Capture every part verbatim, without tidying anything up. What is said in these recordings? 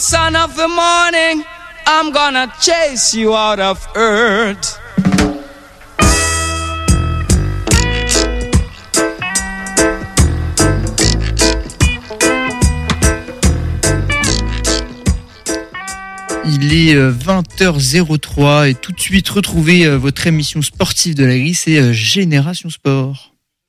son of the morning, I'm gonna chase you out of earth. Il est vingt heures trois et tout de suite retrouvez votre émission sportive de la grille, c'est Génération Sport.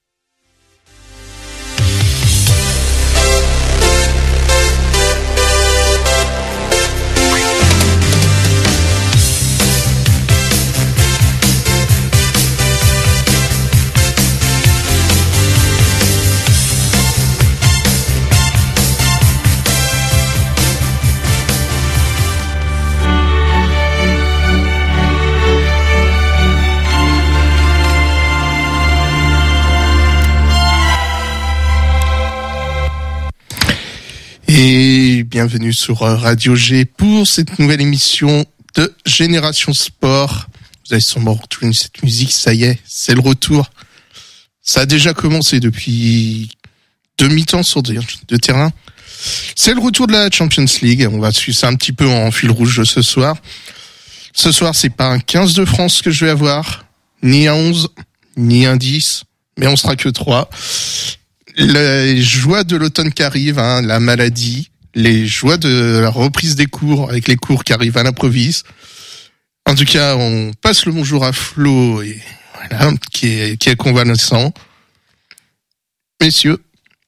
Et bienvenue sur Radio G pour cette nouvelle émission de Génération Sport. Vous avez sûrement reconnu cette musique, ça y est, c'est le retour. Ça a déjà commencé depuis deux mi-temps sur deux, deux terrains. C'est le retour de la Champions League. On va suivre ça un petit peu en fil rouge ce soir. Ce soir, c'est pas un quinze de France que je vais avoir, ni un onze, ni un dix, mais on sera que trois. Les joies de l'automne qui arrivent, hein, la maladie, les joies de la reprise des cours avec les cours qui arrivent à l'improviste. En tout cas, on passe le bonjour à Flo, et voilà, qui est, qui est convalescent. Messieurs,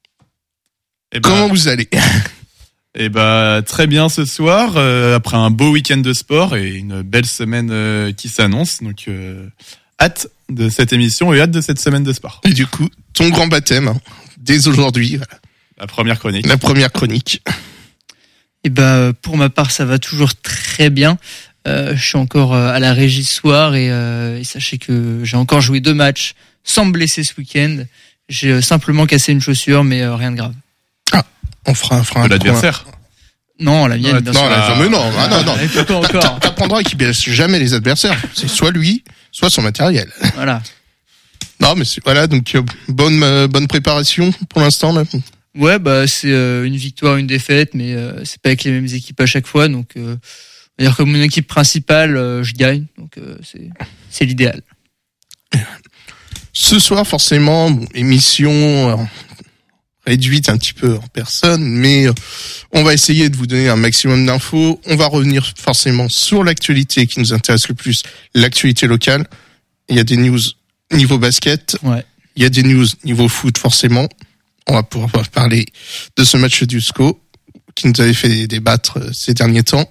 eh ben, comment vous allez? Eh ben, très bien ce soir, euh, après un beau week-end de sport et une belle semaine euh, qui s'annonce. Donc, euh, hâte de cette émission et hâte de cette semaine de sport. Et du coup, ton grand baptême, hein, dès aujourd'hui. Voilà. La première chronique. La première chronique. Et ben, pour ma part, ça va toujours très bien. Euh, je suis encore à la régie ce soir et, euh, et sachez que j'ai encore joué deux matchs sans me blesser ce week-end. J'ai simplement cassé une chaussure, mais euh, rien de grave. Ah, on fera, on fera un l'adversaire. Point. Non, la mienne, bien non, sûr. La, mais non, ah, non, non. Il faut encore. T'apprendras qu'il blesse jamais les adversaires. C'est soit lui, soit son matériel. Voilà. Non, mais c'est, voilà, donc euh, bonne euh, bonne préparation pour l'instant là. Ouais, bah c'est euh, une victoire, une défaite, mais euh, c'est pas avec les mêmes équipes à chaque fois, donc euh, on va dire que mon équipe principale, euh, je gagne, donc euh, c'est c'est l'idéal. Ce soir, forcément, bon, émission euh, réduite un petit peu en personne, mais euh, on va essayer de vous donner un maximum d'infos. On va revenir forcément sur l'actualité qui nous intéresse le plus, l'actualité locale. Il y a des news niveau basket, ouais. Il y a des news niveau foot forcément. On va pouvoir parler de ce match du S C O qui nous avait fait débattre ces derniers temps.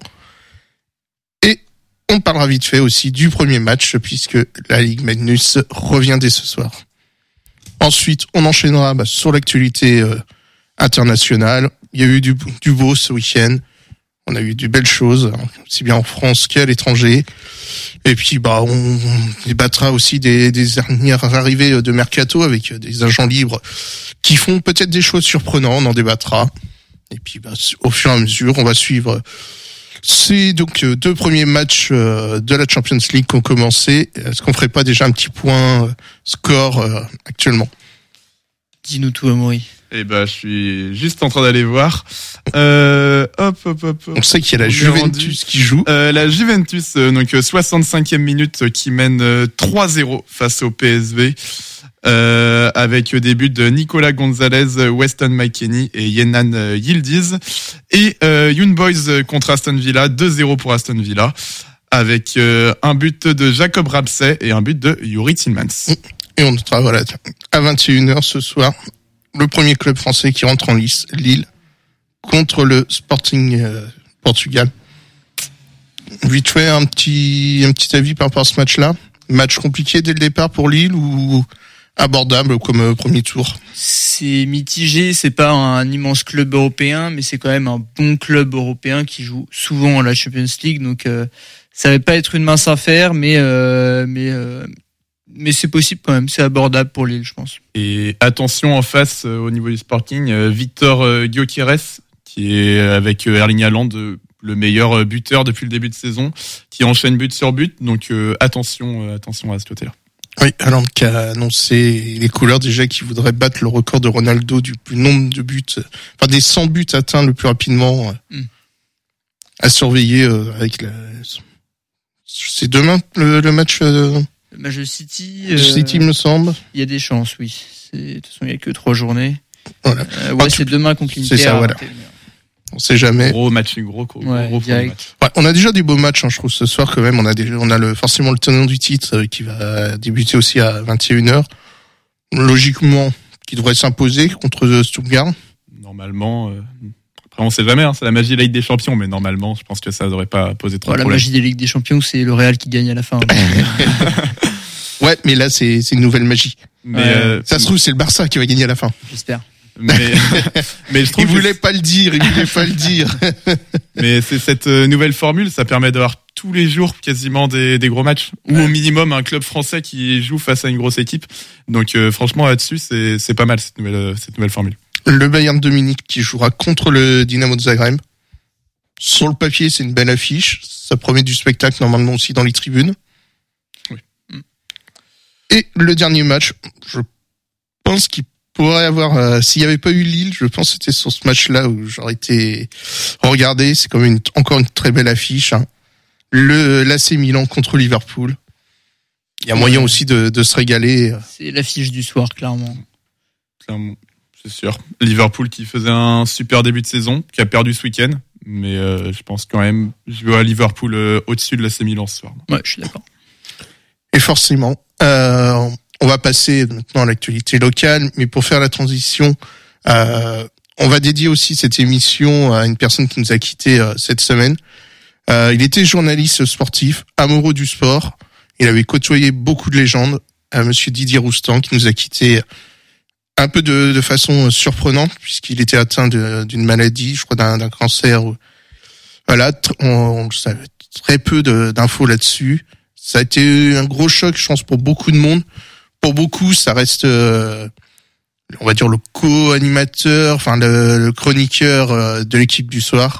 Et on parlera vite fait aussi du premier match puisque la Ligue Magnus revient dès ce soir. Ensuite, on enchaînera bah, sur l'actualité euh, internationale. Il y a eu du, du beau ce week-end. On a eu de belles choses, aussi bien en France qu'à l'étranger. Et puis, bah, on, on débattra aussi des, des dernières arrivées de Mercato avec des agents libres qui font peut-être des choses surprenantes. On en débattra. Et puis, bah, au fur et à mesure, on va suivre ces donc deux premiers matchs de la Champions League qui ont commencé. Est-ce qu'on ferait pas déjà un petit point score euh, actuellement? Dis-nous tout, Amaury. Eh ben, je suis juste en train d'aller voir. Euh, hop, hop, hop. On sait qu'il y a la Juventus qui joue. Euh, la Juventus, euh, donc soixante-cinquième minute, euh, qui mène euh, trois zéro face au P S V, euh, avec des buts de Nicolas Gonzalez, Weston McKennie et Yenan euh, Yildiz. Et euh, Young Boys contre Aston Villa, deux zéro pour Aston Villa, avec euh, un but de Jacob Ramsey et un but de Yuri Tillmans. Et on notera, voilà, à vingt et une heures ce soir, le premier club français qui rentre en lice, Lille, contre le Sporting euh, Portugal. Vite fait, un petit, un petit avis par rapport à ce match-là. Match compliqué dès le départ pour Lille ou abordable comme euh, premier tour? C'est mitigé, c'est pas un immense club européen, mais c'est quand même un bon club européen qui joue souvent à la Champions League, donc euh, ça va pas être une mince affaire, mais euh, mais euh, mais c'est possible quand même, c'est abordable pour Lille, je pense. Et attention en face euh, au niveau du Sporting, euh, Victor euh, Gyökeres, qui est avec euh, Erling Haaland euh, le meilleur buteur depuis le début de saison, qui enchaîne but sur but, donc euh, attention, euh, attention à ce côté-là. Oui, Haaland qui a annoncé les couleurs déjà qu'il voudrait battre le record de Ronaldo du plus nombre de buts, enfin des cent buts atteints le plus rapidement. Mm. à surveiller euh, avec la... C'est demain le, le match euh... Le match de City. Euh... City me semble. Il y a des chances, oui. C'est... De toute façon, il y a que trois journées. Voilà. Euh, ouais, ah, c'est demain contre l'Inter. C'est ça, voilà. On sait jamais. Gros match, gros, gros, ouais, gros match. Ouais, on a déjà des beaux matchs, hein, je trouve, ce soir quand même. On a déjà, on a le, forcément le tenant du titre euh, qui va débuter aussi à vingt et une heures. Logiquement, qui devrait s'imposer contre Stuttgart. Normalement, euh, après on sait jamais, hein, c'est la magie de la Ligue des Champions, mais normalement, je pense que ça devrait pas poser trop ouais, de problèmes. La magie des Ligues des Champions, c'est le Real qui gagne à la fin. Ouais, mais là, c'est, c'est une nouvelle magie. Mais ouais, euh, ça se trouve, c'est le Barça qui va gagner à la fin. J'espère. Mais, mais je trouve il voulait que... pas le dire, il voulait pas le dire. Mais c'est cette nouvelle formule, ça permet d'avoir tous les jours quasiment des, des gros matchs, ou au minimum un club français qui joue face à une grosse équipe. Donc euh, franchement là-dessus, c'est, c'est pas mal cette nouvelle, cette nouvelle formule. Le Bayern de Munich qui jouera contre le Dynamo de Zagreb. Sur le papier, c'est une belle affiche. Ça promet du spectacle normalement aussi dans les tribunes. Oui. Et le dernier match, je pense qu'il pourrait avoir, euh, s'il n'y avait pas eu Lille, je pense que c'était sur ce match-là où j'aurais été regardé. C'est quand même une, encore une très belle affiche. Hein. Le l'A C Milan contre Liverpool. Il y a moyen aussi de, de se régaler. C'est l'affiche du soir, clairement. Clairement, c'est sûr. Liverpool qui faisait un super début de saison, qui a perdu ce week-end, mais euh, je pense quand même, je vois Liverpool euh, au-dessus de l'A C Milan ce soir. Ouais, je suis d'accord. Et forcément, euh, on va passer maintenant à l'actualité locale, mais pour faire la transition, euh, on va dédier aussi cette émission à une personne qui nous a quittés euh, cette semaine. Euh, il était journaliste sportif, amoureux du sport. Il avait côtoyé beaucoup de légendes. Euh, Monsieur Didier Roustan, qui nous a quittés un peu de, de façon surprenante, puisqu'il était atteint de, d'une maladie, je crois d'un, d'un cancer. Voilà, on, on le savait, très peu de, d'infos là-dessus. Ça a été un gros choc, je pense, pour beaucoup de monde. Pour beaucoup, ça reste, euh, on va dire, le co-animateur, enfin le, le chroniqueur euh, de l'équipe du soir.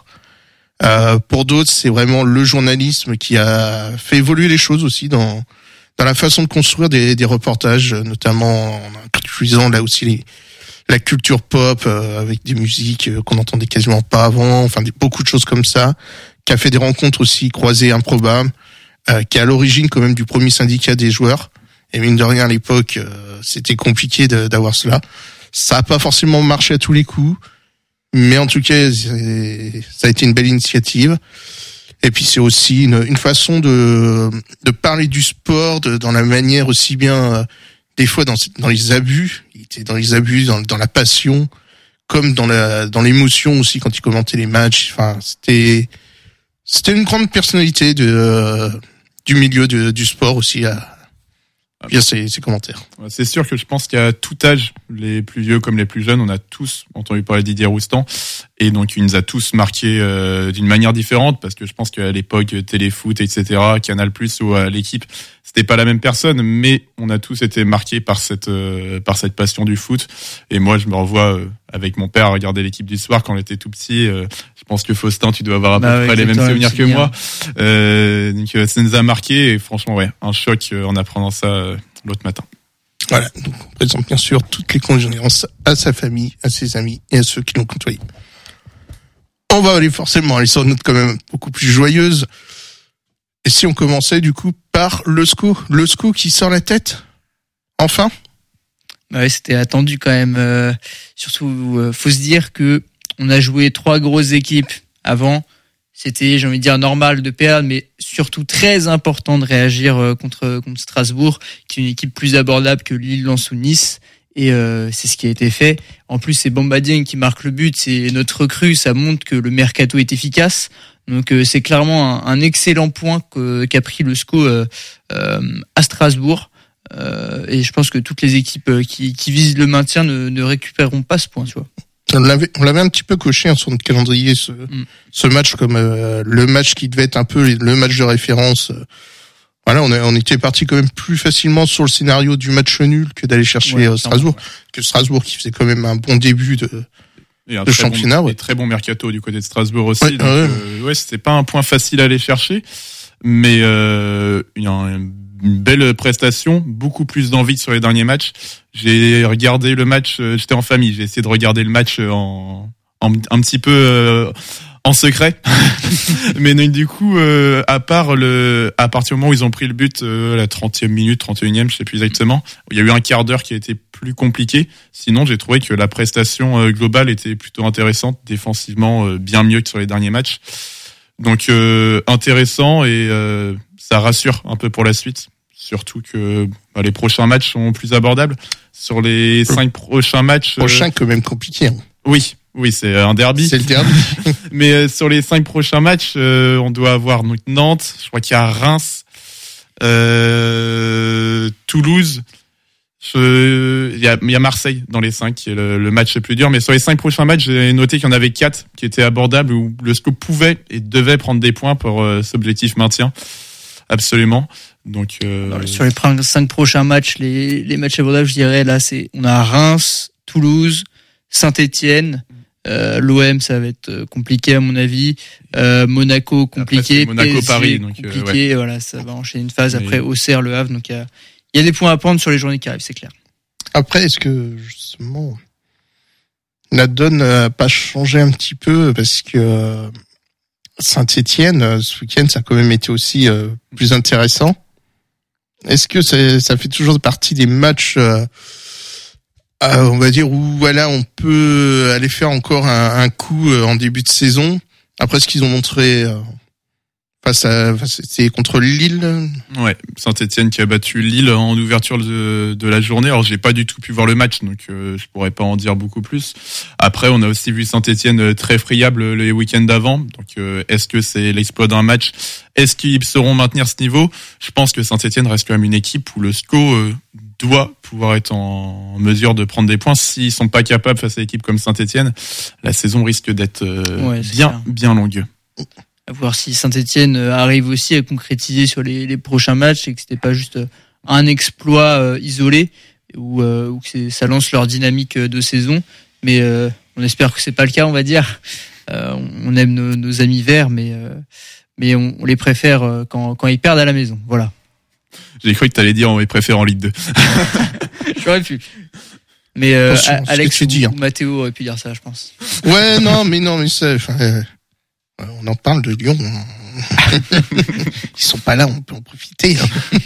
Euh, pour d'autres, c'est vraiment le journalisme qui a fait évoluer les choses aussi dans dans la façon de construire des, des reportages, notamment en incluant là aussi les, la culture pop euh, avec des musiques euh, qu'on n'entendait quasiment pas avant, enfin des, beaucoup de choses comme ça, qui a fait des rencontres aussi croisées improbables, euh, qui est à l'origine quand même du premier syndicat des joueurs. Et mine de rien, à l'époque, euh, c'était compliqué de, d'avoir cela. Ça a pas forcément marché à tous les coups, mais en tout cas, c'est, ça a été une belle initiative. Et puis c'est aussi une, une façon de, de parler du sport, de, dans la manière aussi bien, euh, des fois dans, dans les abus, il était dans les abus, dans, dans la passion, comme dans la, dans l'émotion aussi quand il commentait les matchs. Enfin, c'était, c'était une grande personnalité de, euh, du milieu de, du sport aussi à, via ses, ses commentaires. C'est sûr que je pense qu'à tout âge, les plus vieux comme les plus jeunes, on a tous entendu parler de Didier Roustan, et donc il nous a tous marqués euh, d'une manière différente, parce que je pense qu'à l'époque Téléfoot, et cetera, Canal Plus ou à l'équipe, c'était pas la même personne, mais on a tous été marqués par cette euh, par cette passion du foot. Et moi, je me revois euh, avec mon père à regarder l'équipe du soir quand on était tout petit. Euh, je pense que Faustin, tu dois avoir à peu bah près ouais, les mêmes souvenirs que bien. moi. Euh, donc euh, ça nous a marqué, et franchement, ouais, un choc euh, en apprenant ça euh, l'autre matin. Voilà, donc on présente bien sûr toutes les condoléances à sa famille, à ses amis et à ceux qui l'ont côtoyé. On va aller forcément aller sur une note quand même beaucoup plus joyeuse. Et si on commençait du coup par le S C O, le S C O qui sort la tête, enfin. Bah ouais, c'était attendu quand même. Euh, surtout, euh, faut se dire que on a joué trois grosses équipes avant. C'était, j'ai envie de dire, normal de perdre, mais surtout très important de réagir euh, contre contre Strasbourg, qui est une équipe plus abordable que Lille, Lens ou Nice. Et euh, c'est ce qui a été fait. En plus, c'est Bamba Dieng qui marque le but. C'est notre recrue. Ça montre que le mercato est efficace. Donc euh, c'est clairement un, un excellent point que, qu'a pris le S C O euh, euh, à Strasbourg. Euh, et je pense que toutes les équipes qui, qui visent le maintien ne, ne récupéreront pas ce point, tu vois. On l'avait, on l'avait un petit peu coché hein, sur notre calendrier ce, mm. ce match comme euh, le match qui devait être un peu le match de référence. Voilà, on, a, on était parti quand même plus facilement sur le scénario du match nul que d'aller chercher ouais, Strasbourg. Ouais. Que Strasbourg qui faisait quand même un bon début de, et un de championnat. Bon, ouais. Et très bon mercato du côté de Strasbourg aussi. Ouais, donc, ouais. Euh, ouais, c'était pas un point facile à aller chercher, mais euh, il y a un, une belle prestation, beaucoup plus d'envie sur les derniers matchs. J'ai regardé le match, j'étais en famille, j'ai essayé de regarder le match en, en un petit peu euh, en secret. Mais donc, du coup, euh, à part le, à partir du moment où ils ont pris le but, euh, à la trentième minute, trente et unième, je sais plus exactement, il y a eu un quart d'heure qui a été plus compliqué. Sinon, j'ai trouvé que la prestation euh, globale était plutôt intéressante, défensivement euh, bien mieux que sur les derniers matchs. Donc euh, intéressant et euh, ça rassure un peu pour la suite. Surtout que bah, les prochains matchs sont plus abordables. Sur les cinq prochains matchs... Prochain, euh... quand même compliqué. Hein. Oui, oui, c'est un derby. C'est le derby. Mais euh, sur les cinq prochains matchs, euh, on doit avoir donc, Nantes, je crois qu'il y a Reims, euh, Toulouse, je... il, y a, il y a Marseille dans les cinq, qui est le, le match le plus dur. Mais sur les cinq prochains matchs, j'ai noté qu'il y en avait quatre qui étaient abordables, où le S C O pouvait et devait prendre des points pour euh, cet objectif maintien. Absolument. Donc euh... sur les cinq prochains matchs, les, les matchs abordables, je dirais là, c'est on a Reims, Toulouse, Saint-Étienne, euh, l'O M, ça va être compliqué à mon avis, euh, Monaco compliqué, Monaco Paris, donc compliqué, euh, ouais. Voilà, ça va enchaîner une phase. Mais... après Auxerre, Le Havre, donc il y a il y a des points à prendre sur les journées qui arrivent, c'est clair. Après, est-ce que justement la donne n'a pas changé un petit peu parce que Saint-Étienne, ce week-end, ça a quand même été aussi euh, plus intéressant. Est-ce que ça, ça fait toujours partie des matchs, euh, euh, on va dire, où voilà, on peut aller faire encore un, un coup euh, en début de saison après ce qu'ils ont montré euh, face à, face, c'était contre Lille. Ouais, Saint-Étienne qui a battu Lille en ouverture de, de la journée. Alors j'ai pas du tout pu voir le match, donc euh, je pourrais pas en dire beaucoup plus. Après, on a aussi vu Saint-Étienne très friable les week-ends d'avant. Donc euh, est-ce que c'est l'exploit d'un match? Est-ce qu'ils sauront maintenir ce niveau? Je pense que Saint-Étienne reste quand même une équipe où le S C O euh, doit pouvoir être en mesure de prendre des points. S'ils sont pas capables face à une équipe comme Saint-Étienne, la saison risque d'être euh, ouais, bien, clair. bien longue. À voir si Saint-Étienne arrive aussi à concrétiser sur les, les prochains matchs et que c'était pas juste un exploit euh, isolé ou, euh, ou que c'est, ça lance leur dynamique de saison. Mais euh, on espère que c'est pas le cas, on va dire. Euh, on aime nos, nos amis verts, mais euh, mais on, on les préfère quand quand ils perdent à la maison. Voilà. J'ai cru que t'allais dire on les préfère en Ligue deux. J'aurais pu. Mais euh, Attention, Alex ou, dis, hein. ou Mathéo aurait pu dire ça, je pense. Ouais, non, mais non, mais ça. Euh... On en parle de Lyon. Ils sont pas là, on peut en profiter.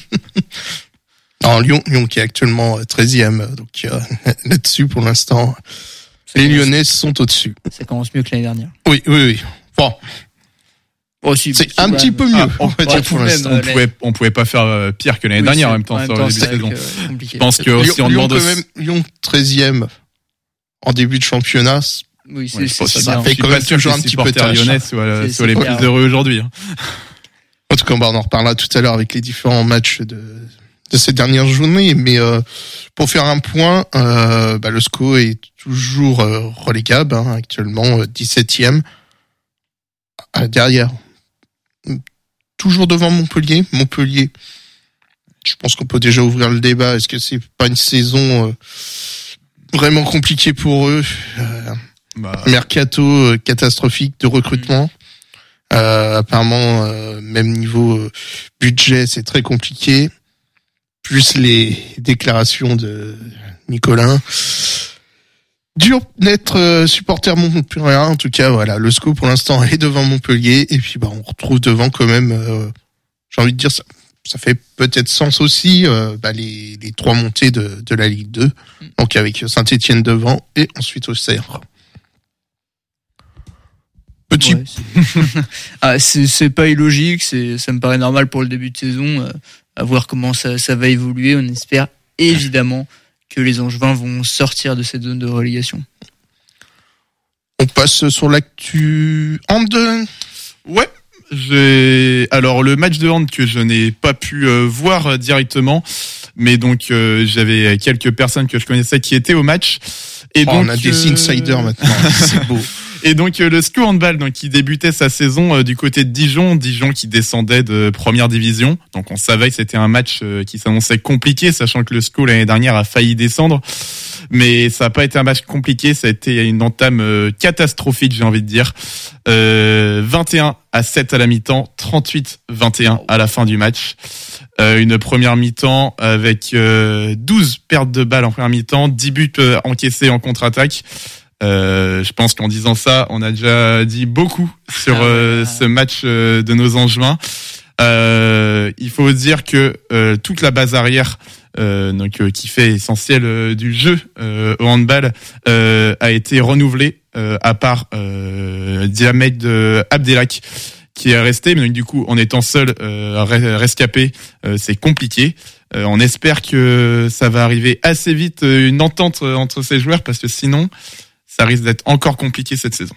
Non, Lyon, Lyon qui est actuellement treizième. Donc euh, là-dessus, pour l'instant, ça les commence... Lyonnais sont au-dessus. Ça commence mieux que l'année dernière. Oui, oui, oui. Bon. Oh, si, c'est un petit peu mieux. Ah, on, on, dire, pour l'instant. on pouvait, on pouvait pas faire pire que l'année oui, dernière en même temps en sur le début de saison. Je pense que aussi Lyon, on demande Lyon, quand même, Lyon treizième en début de championnat. Oui, c'est, ouais, c'est, ça, c'est ça fait quand même toujours un petit peu tâche. Lyonnais soient, soient les plus heureux aujourd'hui. Hein. En tout cas, on en reparlera tout à l'heure avec les différents matchs de, de ces dernières journées. Mais euh, pour faire un point, euh, bah, le S C O est toujours euh, relégable, hein, actuellement euh, dix-septième. Euh, derrière, toujours devant Montpellier. Montpellier, je pense qu'on peut déjà ouvrir le débat. Est-ce que c'est pas une saison euh, vraiment compliquée pour eux? euh, Bah... Mercato euh, catastrophique de recrutement. Euh, apparemment, euh, même niveau euh, budget, c'est très compliqué. Plus les déclarations de Nicolin. Dur d'être euh, supporter montpellierien. En tout cas, voilà, le S C O pour l'instant est devant Montpellier. Et puis, bah, on retrouve devant quand même. Euh, j'ai envie de dire ça. Ça fait peut-être sens aussi euh, bah, les, les trois montées de, de la Ligue deux. Donc avec Saint-Étienne devant et ensuite Auxerre. Petit. Ouais, c'est... ah, c'est, c'est pas illogique, c'est, ça me paraît normal pour le début de saison. Euh, à voir comment ça, ça va évoluer. On espère évidemment que les Angevins vont sortir de cette zone de relégation. On passe sur l'actu hand. Ouais. J'ai alors le match de hand que je n'ai pas pu euh, voir directement, mais donc euh, j'avais quelques personnes que je connaissais qui étaient au match. Et oh, donc on a des euh... insiders maintenant, c'est beau. Et donc euh, le S C O handball, donc qui débutait sa saison euh, du côté de Dijon, Dijon qui descendait de première division. Donc on savait que c'était un match euh, qui s'annonçait compliqué, sachant que le S C O l'année dernière a failli descendre. Mais ça n'a pas été un match compliqué, ça a été une entame euh, catastrophique, j'ai envie de dire. Euh, vingt et un à sept à la mi-temps, trente-huit vingt et un à la fin du match. Euh, une première mi-temps avec euh, douze pertes de balles en première mi-temps, dix buts euh, encaissés en contre-attaque. Euh, je pense qu'en disant ça, on a déjà dit beaucoup sur ah, euh, ce match euh, de nos Angevins. Euh, il faut dire que euh, toute la base arrière, euh, donc euh, qui fait essentiel euh, du jeu euh, au handball, euh, a été renouvelée, euh, à part euh, Diamed Abdelak qui est resté. Mais donc, du coup, en étant seul euh, rescapé, euh, c'est compliqué. Euh, on espère que ça va arriver assez vite, euh, une entente entre ces joueurs, parce que sinon, ça risque d'être encore compliqué cette saison.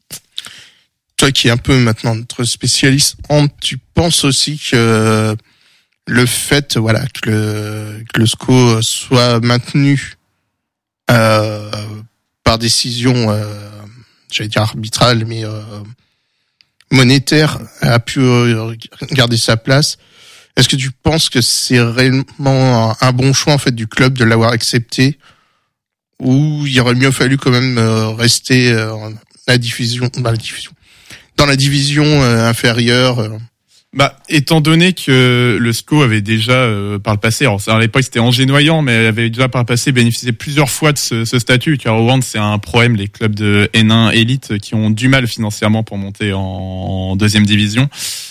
Toi qui es un peu maintenant notre spécialiste, tu penses aussi que le fait, voilà, que le, que le S C O soit maintenu euh, par décision, euh, j'allais dire arbitrale, mais euh, monétaire, a pu euh, garder sa place. Est-ce que tu penses que c'est réellement un, un bon choix en fait du club de l'avoir accepté, ou il aurait mieux fallu quand même euh, rester euh, dans la diffusion, dans la diffusion, dans la division euh, inférieure euh. Bah, étant donné que le S C O avait déjà euh, par le passé, alors à l'époque c'était Angers-Noyant, mais avait déjà par le passé bénéficié plusieurs fois de ce, ce statut, car au hand c'est un problème, les clubs de N un élite qui ont du mal financièrement pour monter en, en deuxième division.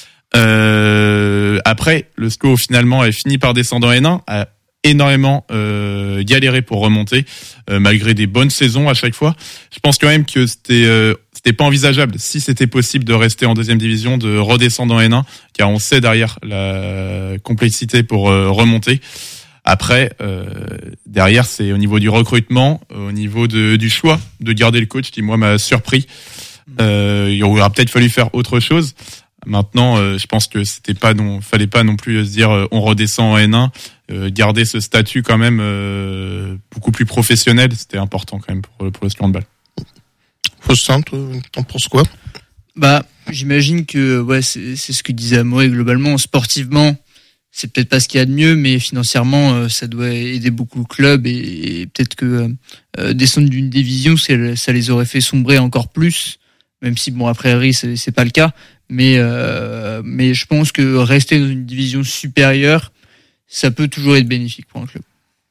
Euh, après, le S C O finalement a fini par descendre en N un, a énormément euh, galéré pour remonter, euh, malgré des bonnes saisons à chaque fois. Je pense quand même que c'était euh, c'était pas envisageable, si c'était possible, de rester en deuxième division, de redescendre en N un, car on sait derrière la complexité pour euh, remonter. Après, euh, derrière, c'est au niveau du recrutement, au niveau de, du choix de garder le coach qui, moi, m'a surpris. Euh, il aurait peut-être fallu faire autre chose. Maintenant, euh, je pense que c'était pas non, fallait pas non plus se dire euh, on redescend en N un, euh, garder ce statut quand même euh, beaucoup plus professionnel, c'était important quand même pour, pour le ski handball. Faustin, t'en penses quoi? Bah, j'imagine que ouais, c'est, c'est ce que disait Amaury globalement. Sportivement, c'est peut-être pas ce qu'il y a de mieux, mais financièrement, euh, ça doit aider beaucoup le club, et, et peut-être que euh, descendre d'une division, c'est, ça les aurait fait sombrer encore plus. Même si bon, a priori, c'est, c'est pas le cas. Mais euh, mais je pense que rester dans une division supérieure, ça peut toujours être bénéfique pour un club.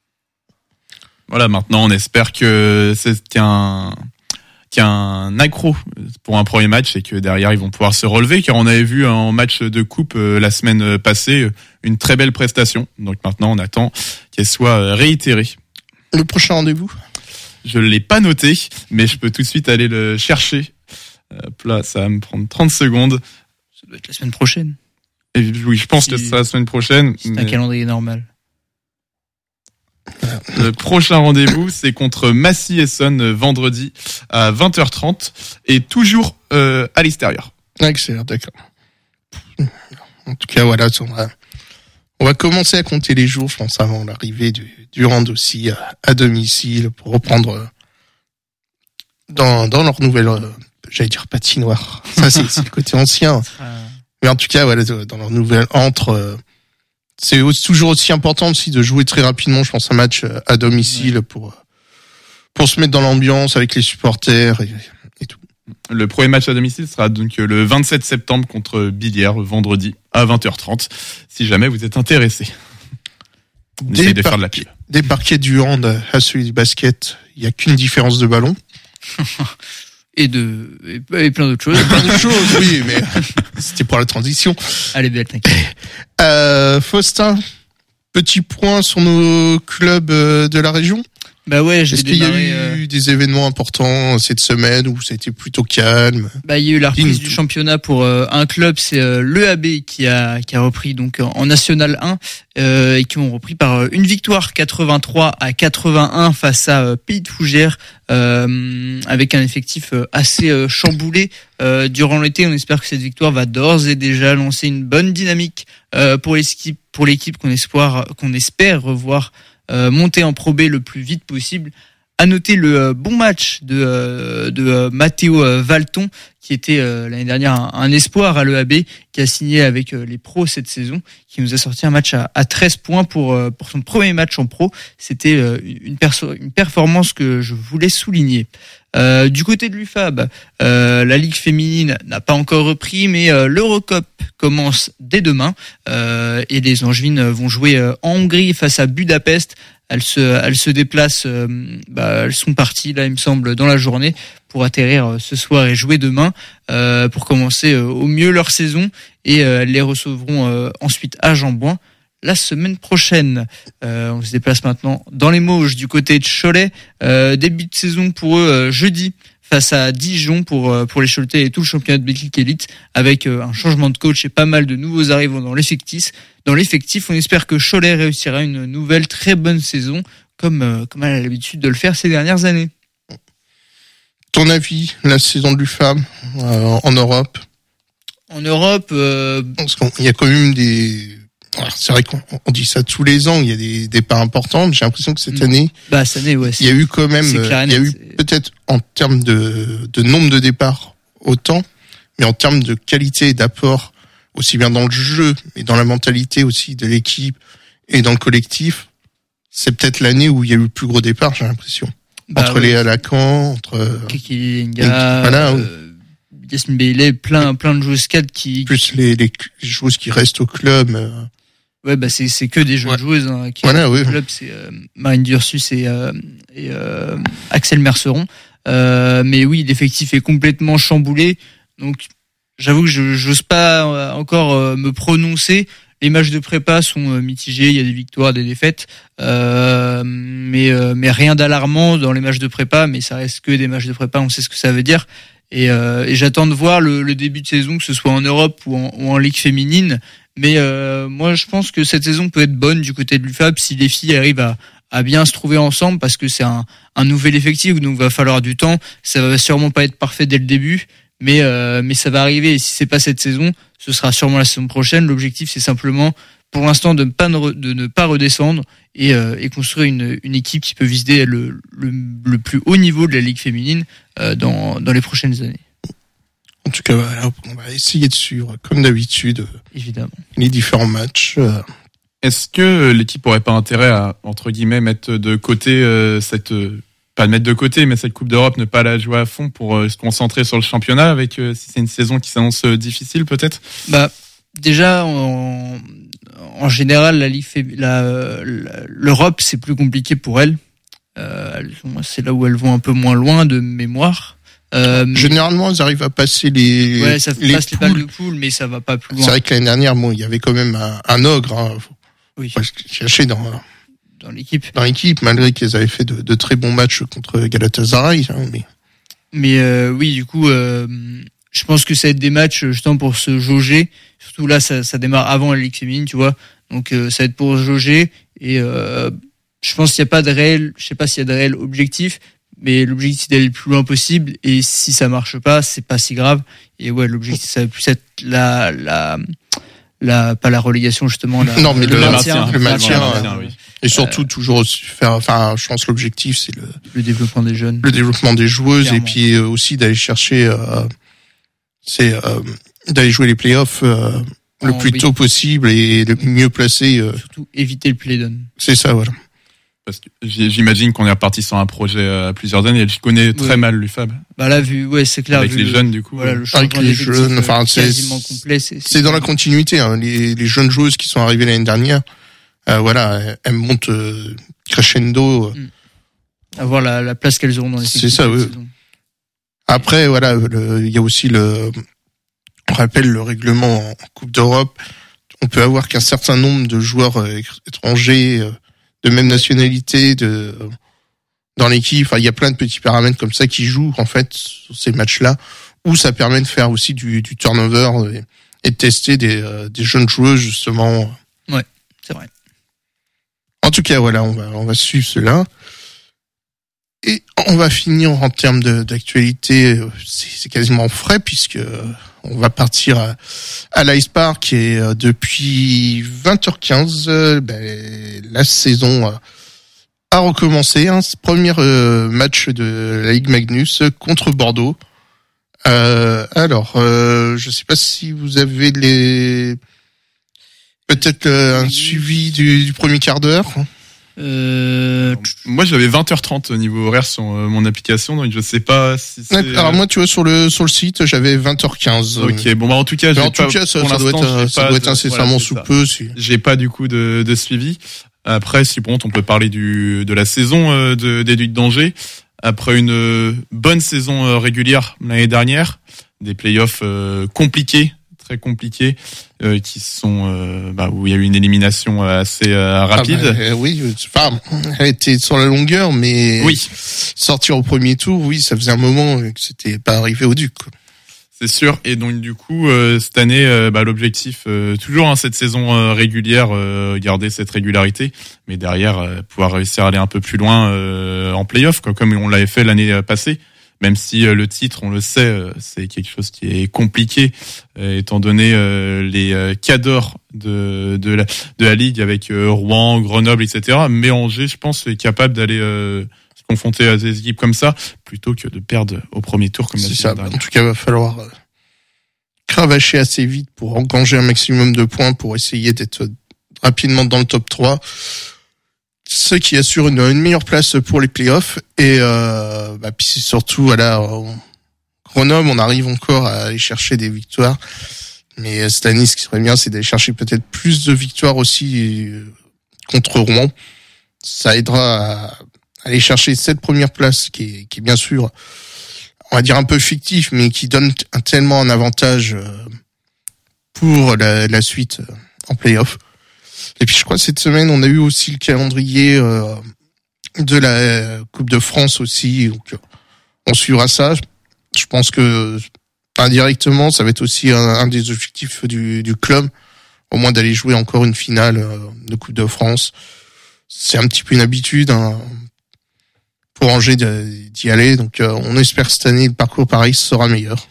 Voilà, maintenant on espère que c'est qu'un qu'un accro pour un premier match, et que derrière ils vont pouvoir se relever, car on avait vu en match de coupe euh, la semaine passée une très belle prestation. Donc maintenant on attend qu'elle soit réitérée. Le prochain rendez-vous? Je l'ai pas noté, mais je peux tout de suite aller le chercher. Hop là, ça va me prendre trente secondes. Ça doit être la semaine prochaine. Et oui, je pense si, que c'est la semaine prochaine. C'est mais... un calendrier normal. Le prochain rendez-vous, c'est contre Massy-Essonne vendredi à vingt heures trente, et toujours euh, à l'extérieur. Excellent, d'accord. En tout cas, voilà, on va, on va commencer à compter les jours, je pense, avant l'arrivée du, du hand aussi à, à domicile, pour reprendre dans, dans leur nouvelle... J'allais dire patinoire. Ça, c'est, c'est le côté ancien. Mais en tout cas, voilà, dans leur nouvelle entre, c'est toujours aussi important aussi de jouer très rapidement, je pense, un match à domicile, ouais, pour, pour se mettre dans l'ambiance avec les supporters et, et tout. Le premier match à domicile sera donc le vingt-sept septembre contre Billières, vendredi à vingt heures trente, si jamais vous êtes intéressé. On essaye de faire de la pile. Des parquets du hand à celui du basket, il n'y a qu'une différence de ballon. Et de et plein d'autres choses. Plein d'autres choses, oui, mais c'était pour la transition. Allez, belle, t'inquiète. Euh, Faustin, petit point sur nos clubs de la région. Bah ouais, j'ai Est-ce qu'il y a eu euh... des événements importants cette semaine où ça a été plutôt calme? Bah, il y a eu la reprise du championnat pour euh, un club, c'est euh, l'E A B qui a qui a repris donc en National un, euh, et qui ont repris par euh, une victoire quatre-vingt-trois à quatre-vingt-un face à euh, Pays de Fougères, euh, avec un effectif euh, assez euh, chamboulé euh, durant l'été. On espère que cette victoire va d'ores et déjà lancer une bonne dynamique euh, pour l'équipe pour l'équipe qu'on espère qu'on espère revoir Euh, monter en Pro B le plus vite possible. À noter le euh, bon match de euh, de euh, Matteo euh, Valton, qui était euh, l'année dernière un, un espoir à l'E A B, qui a signé avec euh, les pros cette saison, qui nous a sorti un match à, à treize points pour euh, pour son premier match en pro. C'était euh, une perso- une performance que je voulais souligner. Euh, du côté de l'U F A B, euh, la Ligue féminine n'a pas encore repris, mais euh, l'Eurocup commence dès demain, euh, et les Angevines vont jouer euh, en Hongrie face à Budapest, elles se, elles se déplacent, euh, bah, elles sont parties là, il me semble, dans la journée pour atterrir ce soir et jouer demain euh, pour commencer euh, au mieux leur saison et euh, elles les recevront euh, ensuite à Jean-Bouin la semaine prochaine. Euh, on se déplace maintenant dans les Mauges du côté de Cholet. Euh, début de saison pour eux euh, jeudi face à Dijon pour euh, pour les Choletais et tout le championnat de Betclic Elite avec euh, un changement de coach et pas mal de nouveaux arrivants dans l'effectif. Dans l'effectif, on espère que Cholet réussira une nouvelle très bonne saison comme euh, comme elle a l'habitude de le faire ces dernières années. Ton avis, la saison de l'U F A B euh, en Europe? En Europe, euh... parce qu'il y a quand même des. Alors, c'est vrai qu'on on dit ça tous les ans, il y a des départs importants, mais j'ai l'impression que cette année, bah, cette année ouais, il y a eu quand même, clair, il y a eu c'est... peut-être en termes de, de nombre de départs autant, mais en termes de qualité et d'apport, aussi bien dans le jeu, mais dans la mentalité aussi de l'équipe et dans le collectif, c'est peut-être l'année où il y a eu le plus gros départ, j'ai l'impression. Bah, entre ouais, les Alacan, entre Kiki Lenga, voilà, euh, Yasmine Bailey, plein plein de joueuses cadres qui plus les les joueuses qui restent au club. Euh... Ouais, bah c'est c'est que des jeunes ouais. joueuses hein, qui voilà, oui. au club, c'est euh, Marine Dursus et euh, et euh, Axel Merceron. Euh, mais oui, l'effectif est complètement chamboulé. Donc j'avoue que je j'ose pas encore euh, me prononcer. Les matchs de prépa sont euh, mitigés, il y a des victoires, des défaites, euh, mais euh, mais rien d'alarmant dans les matchs de prépa, mais ça reste que des matchs de prépa, on sait ce que ça veut dire. Et, euh, et j'attends de voir le, le début de saison, que ce soit en Europe ou en, ou en Ligue féminine. Mais euh, moi, je pense que cette saison peut être bonne du côté de l'U F A B si les filles arrivent à, à bien se trouver ensemble, parce que c'est un, un nouvel effectif, donc il va falloir du temps. Ça va sûrement pas être parfait dès le début, mais euh, mais ça va arriver. Et si c'est pas cette saison, ce sera sûrement la saison prochaine. L'objectif, c'est simplement, pour l'instant, de ne pas de ne pas redescendre et, euh, et construire une, une équipe qui peut viser le, le, le plus haut niveau de la Ligue féminine euh, dans dans les prochaines années. En tout cas, voilà, on va essayer de suivre, comme d'habitude, évidemment, les différents matchs. Est-ce que l'équipe aurait pas intérêt à, entre guillemets, mettre de côté euh, cette, euh, pas mettre de côté, mais cette Coupe d'Europe, ne pas la jouer à fond pour euh, se concentrer sur le championnat, avec euh, si c'est une saison qui s'annonce euh, difficile, peut-être? Bah, déjà, en, en général, la Ligue, la, la, l'Europe, c'est plus compliqué pour elles. Euh, c'est là où elles vont un peu moins loin de mémoire. Euh, Généralement, elles arrivent à passer les ouais, ça les passe les balles de poule, mais ça va pas plus loin. C'est vrai que l'année dernière, bon, il y avait quand même un, un ogre. Hein. Oui. Chercher dans dans l'équipe. Dans l'équipe, malgré qu'elles avaient fait de, de très bons matchs contre Galatasaray. Hein, mais mais euh, oui, du coup, euh, je pense que ça va être des matchs justement pour se jauger. Surtout là, ça, ça démarre avant la Ligue féminine, tu vois. Donc euh, ça va être pour se jauger. Et euh, je pense qu'il y a pas de réel, je sais pas s'il y a de réel objectif. Mais l'objectif, c'est d'aller le plus loin possible. Et si ça marche pas, c'est pas si grave. Et ouais, l'objectif, ça va plus être la, la, la, pas la relégation, justement. La, non, mais le, le maintien. maintien, le maintien. Le maintien euh, oui. Et surtout, euh, toujours aussi faire, enfin, je pense l'objectif, c'est le, le développement des jeunes. Le développement des joueuses. Clairement. Et puis, euh, aussi d'aller chercher, euh, c'est, euh, d'aller jouer les playoffs, euh, le en plus oui. tôt possible et le mieux placé. Euh, surtout éviter le play-down. C'est ça, voilà. Parce que j'imagine qu'on est reparti sur un projet à plusieurs années. Je connais très oui. mal l'U F A B. Bah là, vu, ouais, c'est clair. Avec vu les le, jeunes, du coup. Voilà, le avec les jeunes, enfin, c'est quasiment complet. C'est, c'est, c'est dans la continuité. Hein. Les, les jeunes joueuses qui sont arrivées l'année dernière, euh, voilà, elles montent euh, crescendo. Mmh. Avoir la, la place qu'elles auront dans les. C'est ça. Oui. Saison. Après, voilà, il y a aussi le. On rappelle le règlement en Coupe d'Europe. On peut avoir qu'un certain nombre de joueurs euh, étrangers. Euh, de même nationalité de dans l'équipe. Enfin, il y a plein de petits paramètres comme ça qui jouent en fait sur ces matchs-là, où ça permet de faire aussi du, du turnover et, et de tester des, euh, des jeunes joueuses justement. Ouais, c'est vrai. En tout cas, voilà, on va on va suivre cela et on va finir en termes de, d'actualité. C'est, c'est quasiment frais puisque on va partir à, à l'Ice Park et euh, depuis vingt heures quinze, euh, ben, la saison a, a recommencé. Hein, premier euh, match de la Ligue Magnus contre Bordeaux. Euh, alors, euh, je sais pas si vous avez les peut-être euh, un suivi du, du premier quart d'heure. Euh... Moi, j'avais vingt heures trente au niveau horaire sur euh, mon application, donc je sais pas si c'est... Alors moi, tu vois, sur le sur le site, j'avais vingt heures quinze. Ok, bon bah en tout cas, j'ai en pas, tout cas, ça, ça doit être ça doit être incessamment sous peu. Si... J'ai pas du coup de, de suivi. Après, si bon, on peut parler du de la saison euh, de d'Éduc d'Angers. Après une euh, bonne saison euh, régulière l'année dernière, des playoffs euh, compliqués, très compliqués, euh, qui sont euh, bah, où il y a eu une élimination assez euh, rapide. Ah bah, euh, oui, enfin, elle était sur la longueur, mais oui. sortir au premier tour, oui, ça faisait un moment que c'était pas arrivé au Duc, quoi. C'est sûr. Et donc du coup, euh, cette année, euh, bah, l'objectif, euh, toujours hein, cette saison euh, régulière, euh, garder cette régularité, mais derrière euh, pouvoir réussir à aller un peu plus loin euh, en play-off, quoi, comme on l'avait fait l'année passée. Même si euh, le titre, on le sait, euh, c'est quelque chose qui est compliqué, euh, étant donné euh, les euh, cadors de de la de la ligue avec euh, Rouen, Grenoble, et cetera. Mais Angers, je pense, est capable d'aller euh, confronter à des équipes comme ça, plutôt que de perdre au premier tour comme la C'est ça. dernière. En tout cas, il va falloir euh, cravacher assez vite pour engranger un maximum de points pour essayer d'être rapidement dans le top trois. Ce qui assure une, une meilleure place pour les playoffs. Et euh, bah, puis c'est surtout, voilà, on, Grenoble, on arrive encore à aller chercher des victoires. Mais cette année, ce qui serait bien, c'est d'aller chercher peut-être plus de victoires aussi euh, contre Rouen. Ça aidera à aller chercher cette première place qui est, qui est bien sûr, on va dire un peu fictif, mais qui donne un, tellement un avantage pour la, la suite en play-off. Et puis je crois que cette semaine, on a eu aussi le calendrier de la Coupe de France aussi. Donc on suivra ça. Je pense que indirectement, ça va être aussi un, un des objectifs du, du club, au moins d'aller jouer encore une finale de Coupe de France. C'est un petit peu une habitude, hein, pour Angers d'y aller. Donc euh, on espère que cette année, le parcours pareil sera meilleur.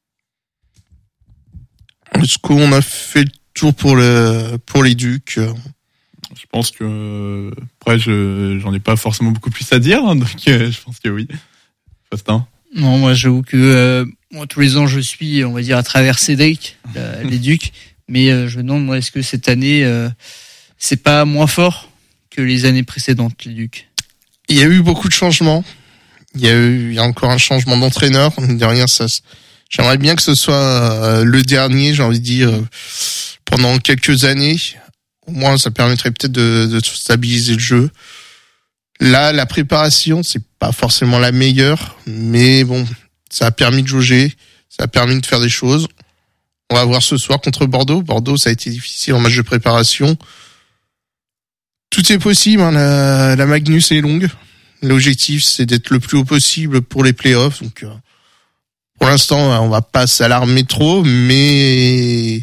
Est-ce qu'on a fait le tour pour le pour les Ducs? Je pense que après je j'en ai pas forcément beaucoup plus à dire, hein, donc euh, je pense que oui. Fastin. Non, moi j'avoue que euh, moi tous les ans je suis, on va dire, à travers Cédric, euh, les Ducs, mais euh, je me demande moi est-ce que cette année euh, c'est pas moins fort que les années précédentes, les Ducs? Il y a eu beaucoup de changements. Il y a eu, il y a encore un changement d'entraîneur. Derrière ça, j'aimerais bien que ce soit le dernier, j'ai envie de dire, pendant quelques années. Au moins, ça permettrait peut-être de, de stabiliser le jeu. Là, la préparation, c'est pas forcément la meilleure, mais bon, ça a permis de jauger, ça a permis de faire des choses. On va voir ce soir contre Bordeaux. Bordeaux, ça a été difficile en match de préparation. Tout est possible, hein, la, la Magnus est longue. L'objectif, c'est d'être le plus haut possible pour les playoffs. Donc, euh, pour l'instant, on va pas s'alarmer trop, mais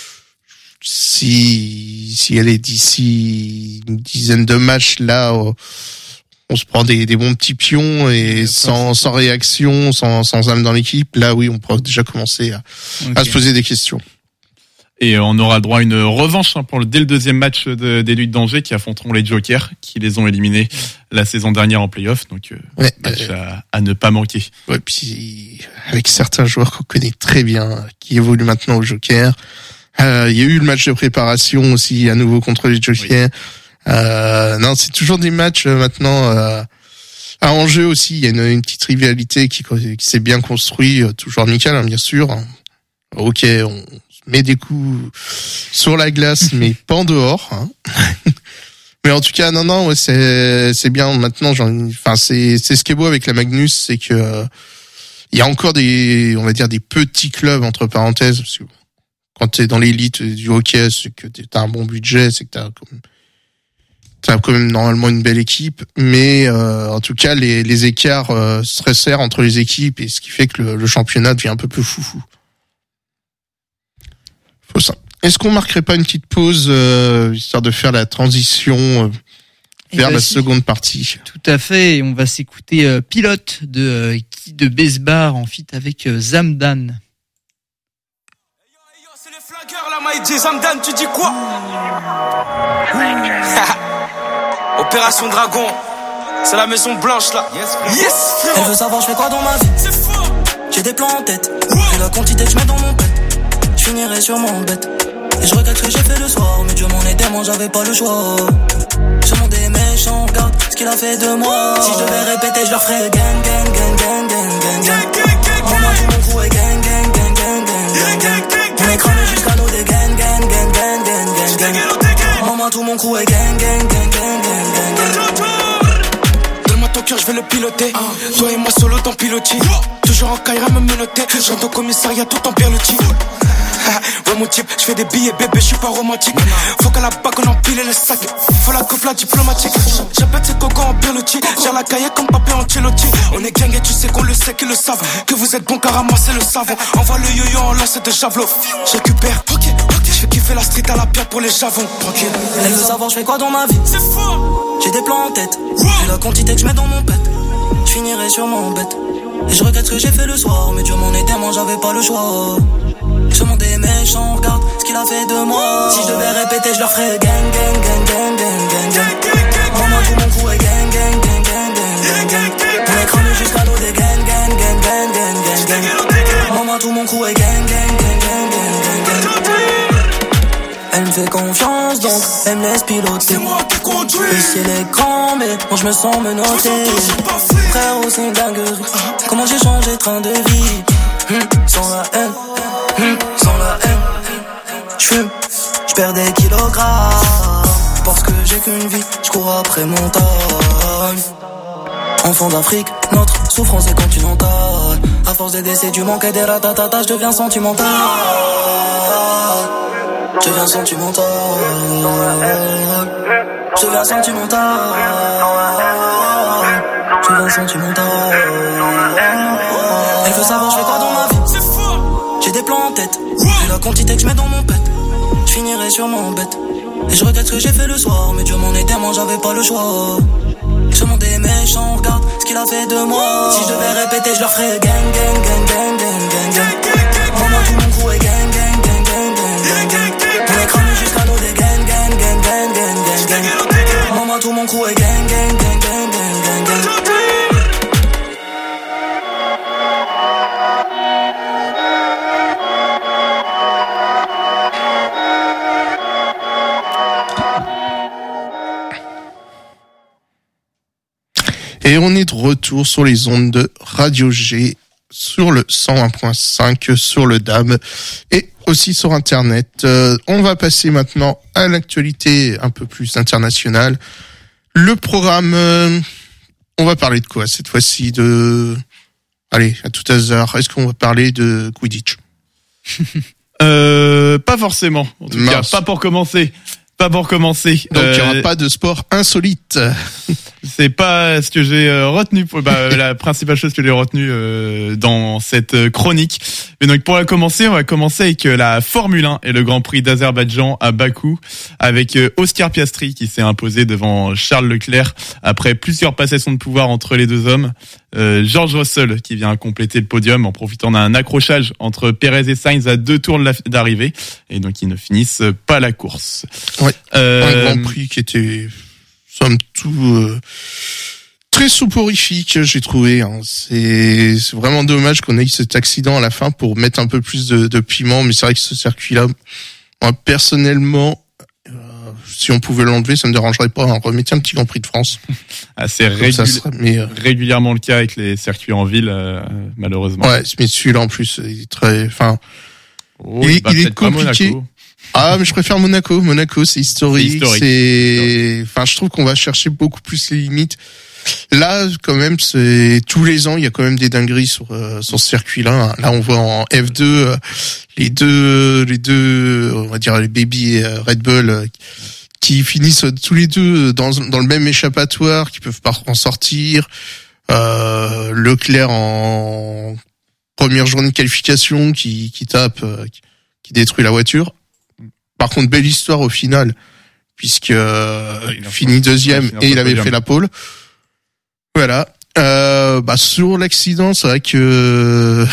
si si elle est d'ici une dizaine de matchs là, on se prend des, des bons petits pions et sans sans réaction, sans sans âme dans l'équipe. Là, oui, on pourra déjà commencer à, okay. à se poser des questions. Et on aura le droit à une revanche hein, pour le, dès le deuxième match de, des Ducs d'Angers qui affronteront les Jokers qui les ont éliminés la saison dernière en play-off. Donc, euh, ouais, match euh, à, à ne pas manquer. Ouais, puis avec certains joueurs qu'on connaît très bien, qui évoluent maintenant aux Jokers. Euh, il y a eu le match de préparation aussi à nouveau contre les Jokers. Oui. Euh, non, c'est toujours des matchs euh, maintenant euh, à enjeu aussi. Il y a une, une petite rivalité qui, qui s'est bien construite, euh, toujours amicale hein, bien sûr. Ok, on met des coups sur la glace, mais pas en dehors. Hein. Mais en tout cas, non, non, ouais, c'est c'est bien. Maintenant, j'en, enfin, c'est c'est ce qui est beau avec la Magnus, c'est que euh, il y a encore des, on va dire des petits clubs entre parenthèses. Parce que quand t'es dans l'élite du hockey, c'est que t'as un bon budget, c'est que t'as comme t'as quand même normalement une belle équipe. Mais euh, en tout cas, les les écarts euh, se resserrent entre les équipes et ce qui fait que le, le championnat devient un peu plus foufou. Faut ça. Est-ce qu'on marquerait pas une petite pause euh, histoire de faire la transition euh, vers bah la si. seconde partie? Tout à fait. Et on va s'écouter euh, Pilote de euh, qui de Besbar en feat avec euh, Zamdan. Hey yo, hey yo, c'est les flagueurs là, Maïdji. Zamdan, tu dis quoi? Opération Dragon. C'est la Maison Blanche là. Yes, frère. Yes, frère. Elle veut savoir je fais quoi dans ma vie. C'est fort. J'ai des plans en tête. J'ai la quantité que je mets dans mon pet. Je finirai sûrement bête. Et je regrette ce que j'ai fait le soir. Mais Dieu m'en est témoin, j'avais pas le choix. Ce monde est méchant, regarde ce qu'il a fait de moi. Si je devais répéter, je leur ferais gang, gang, gang, gang, gang, gang, gang. Maman, tout mon crew est gang, gang, gang, gang, gang, gang. On est cramé jusqu'à nos des gang, gang, gang, gang, gang, gang, gang. Maman, tout mon crew est gang, gang, gang, gang. cœur, je vais le piloter. Toi et moi solo dans pilotis. Toujours en Kaira me menotter. J'entre au commissariat tout en Pierluti. Ouais mon type, je fais des billets bébé, je suis pas romantique. Faut qu'à la bague on empile le sac. Faut la coupe la diplomatique. J'appelle ces cocos en Pierluti. J'ai la cahier comme Papé Ancelotti. On est gang et tu sais qu'on le sait qu'ils le savent. Que vous êtes bon qu'à ramasser le savon. Envoie le yo-yo en lance de javelot. Je récupère, ok, ok. Je fais kiffer la street à la pierre pour les javons. Tranquille. Elle veut savoir je fais quoi dans ma vie. C'est fort. J'ai des plans en tête. Vu la quantité que je mets dans mon pet, je finirai sûrement en bête. Et je regrette ce que j'ai fait le soir. Mais Dieu m'en est témoin, j'avais pas le choix. Ce monde est méchant, regarde ce qu'il a fait de moi. Si je devais répéter, je leur ferais gang, gang, gang, gang, gang, gang, gang. Maman, tout mon crew est gang, gang, gang, gang, gang, gang, gang. On est cramé jusqu'à l'eau des gang, gang, gang, gang, gang, gang, gang. Maman, tout mon crew est gang, gang, gang, gang, gang, gang, gang. Elle me fait confiance, donc elle me laisse piloter. C'est moi qui conduis. Le ciel est grand, mais moi je me sens menotté. Frérot, c'est une dinguerie. Comment j'ai changé train de vie. Hum, sans la haine. Mmh, sans la haine, j'fume, j'perds des kilogrammes. Parce que j'ai qu'une vie, j'cours après mon time. Enfant d'Afrique, notre souffrance est continentale. À force des décès, du manque et des ratatata, je deviens sentimental. Je deviens sentimental. Je deviens sentimental. Je deviens sentimental. Elle veut savoir je fais quoi dans ma vie. J'ai des plans en tête. Vu la quantité que je mets dans mon pet, je finirai sûrement en bête. Et je regrette ce que j'ai fait le soir. Mais Dieu m'en est témoin, j'avais pas le choix. Ce monde est méchant, regarde ce qu'il a fait de moi. Si je devais répéter, je leur ferais gang, gang, gang, gang, gang, gang, gang. Maman, tout mon crew est gang, gang, gang, gang, gang, gang, gang. On est cramé jusqu'à l'eau des gang, gang, gang, gang, gang, gang, gang. Maman, tout mon crew est gang, gang, gang, gang, gang, gang, gang. Et on est de retour sur les ondes de Radio G, sur le cent un point cinq, sur le D A B et aussi sur Internet. Euh, on va passer maintenant à l'actualité un peu plus internationale. Le programme, euh, on va parler de quoi cette fois-ci? De, allez, à tout hasard, est-ce qu'on va parler de Quidditch? euh, Pas forcément, en tout Mince. cas, pas pour commencer. Pas pour commencer. Donc il n'y aura Euh, pas de sport insolite. C'est pas ce que j'ai euh, retenu. Pour, bah, la principale chose que j'ai retenue euh, dans cette euh, chronique. Mais donc pour la commencer, on va commencer avec euh, la Formule un et le Grand Prix d'Azerbaïdjan à Bakou, avec euh, Oscar Piastri qui s'est imposé devant Charles Leclerc après plusieurs passations de pouvoir entre les deux hommes. Euh, George Russell qui vient compléter le podium en profitant d'un accrochage entre Perez et Sainz à deux tours de la- d'arrivée, et donc ils ne finissent pas la course. Ouais. Euh, Un Grand Prix qui était, somme toute, euh, très soporifique, j'ai trouvé. Hein. C'est, c'est vraiment dommage qu'on ait eu cet accident à la fin pour mettre un peu plus de, de piment, mais c'est vrai que ce circuit-là, moi personnellement, euh, si on pouvait l'enlever, ça me dérangerait pas. Hein. Remettez un petit Grand Prix de France. assez Comme régul- ça serait meilleur. régulièrement le cas avec les circuits en ville, euh, malheureusement. Ouais, mais celui-là en plus, il est très, enfin, Oh, Il est- bah, il est peut-être pas compliqué. Monaco. ah, mais je préfère Monaco. Monaco, c'est historique. C'est historique. C'est, enfin, je trouve qu'on va chercher beaucoup plus les limites. Là, quand même, c'est tous les ans, il y a quand même des dingueries sur euh, sur ce circuit-là. Là, on voit en F deux euh, les deux, les deux, on va dire les Baby et euh, Red Bull, euh, qui finissent tous les deux dans dans le même échappatoire, qui peuvent pas en sortir. Euh, Leclerc en première journée de qualification, qui qui tape, euh, qui, qui détruit la voiture. Par contre, belle histoire au final, puisque euh, il finit deuxième Ouais, et il avait podium. fait la pole. Voilà. Euh, bah sur l'accident, c'est vrai que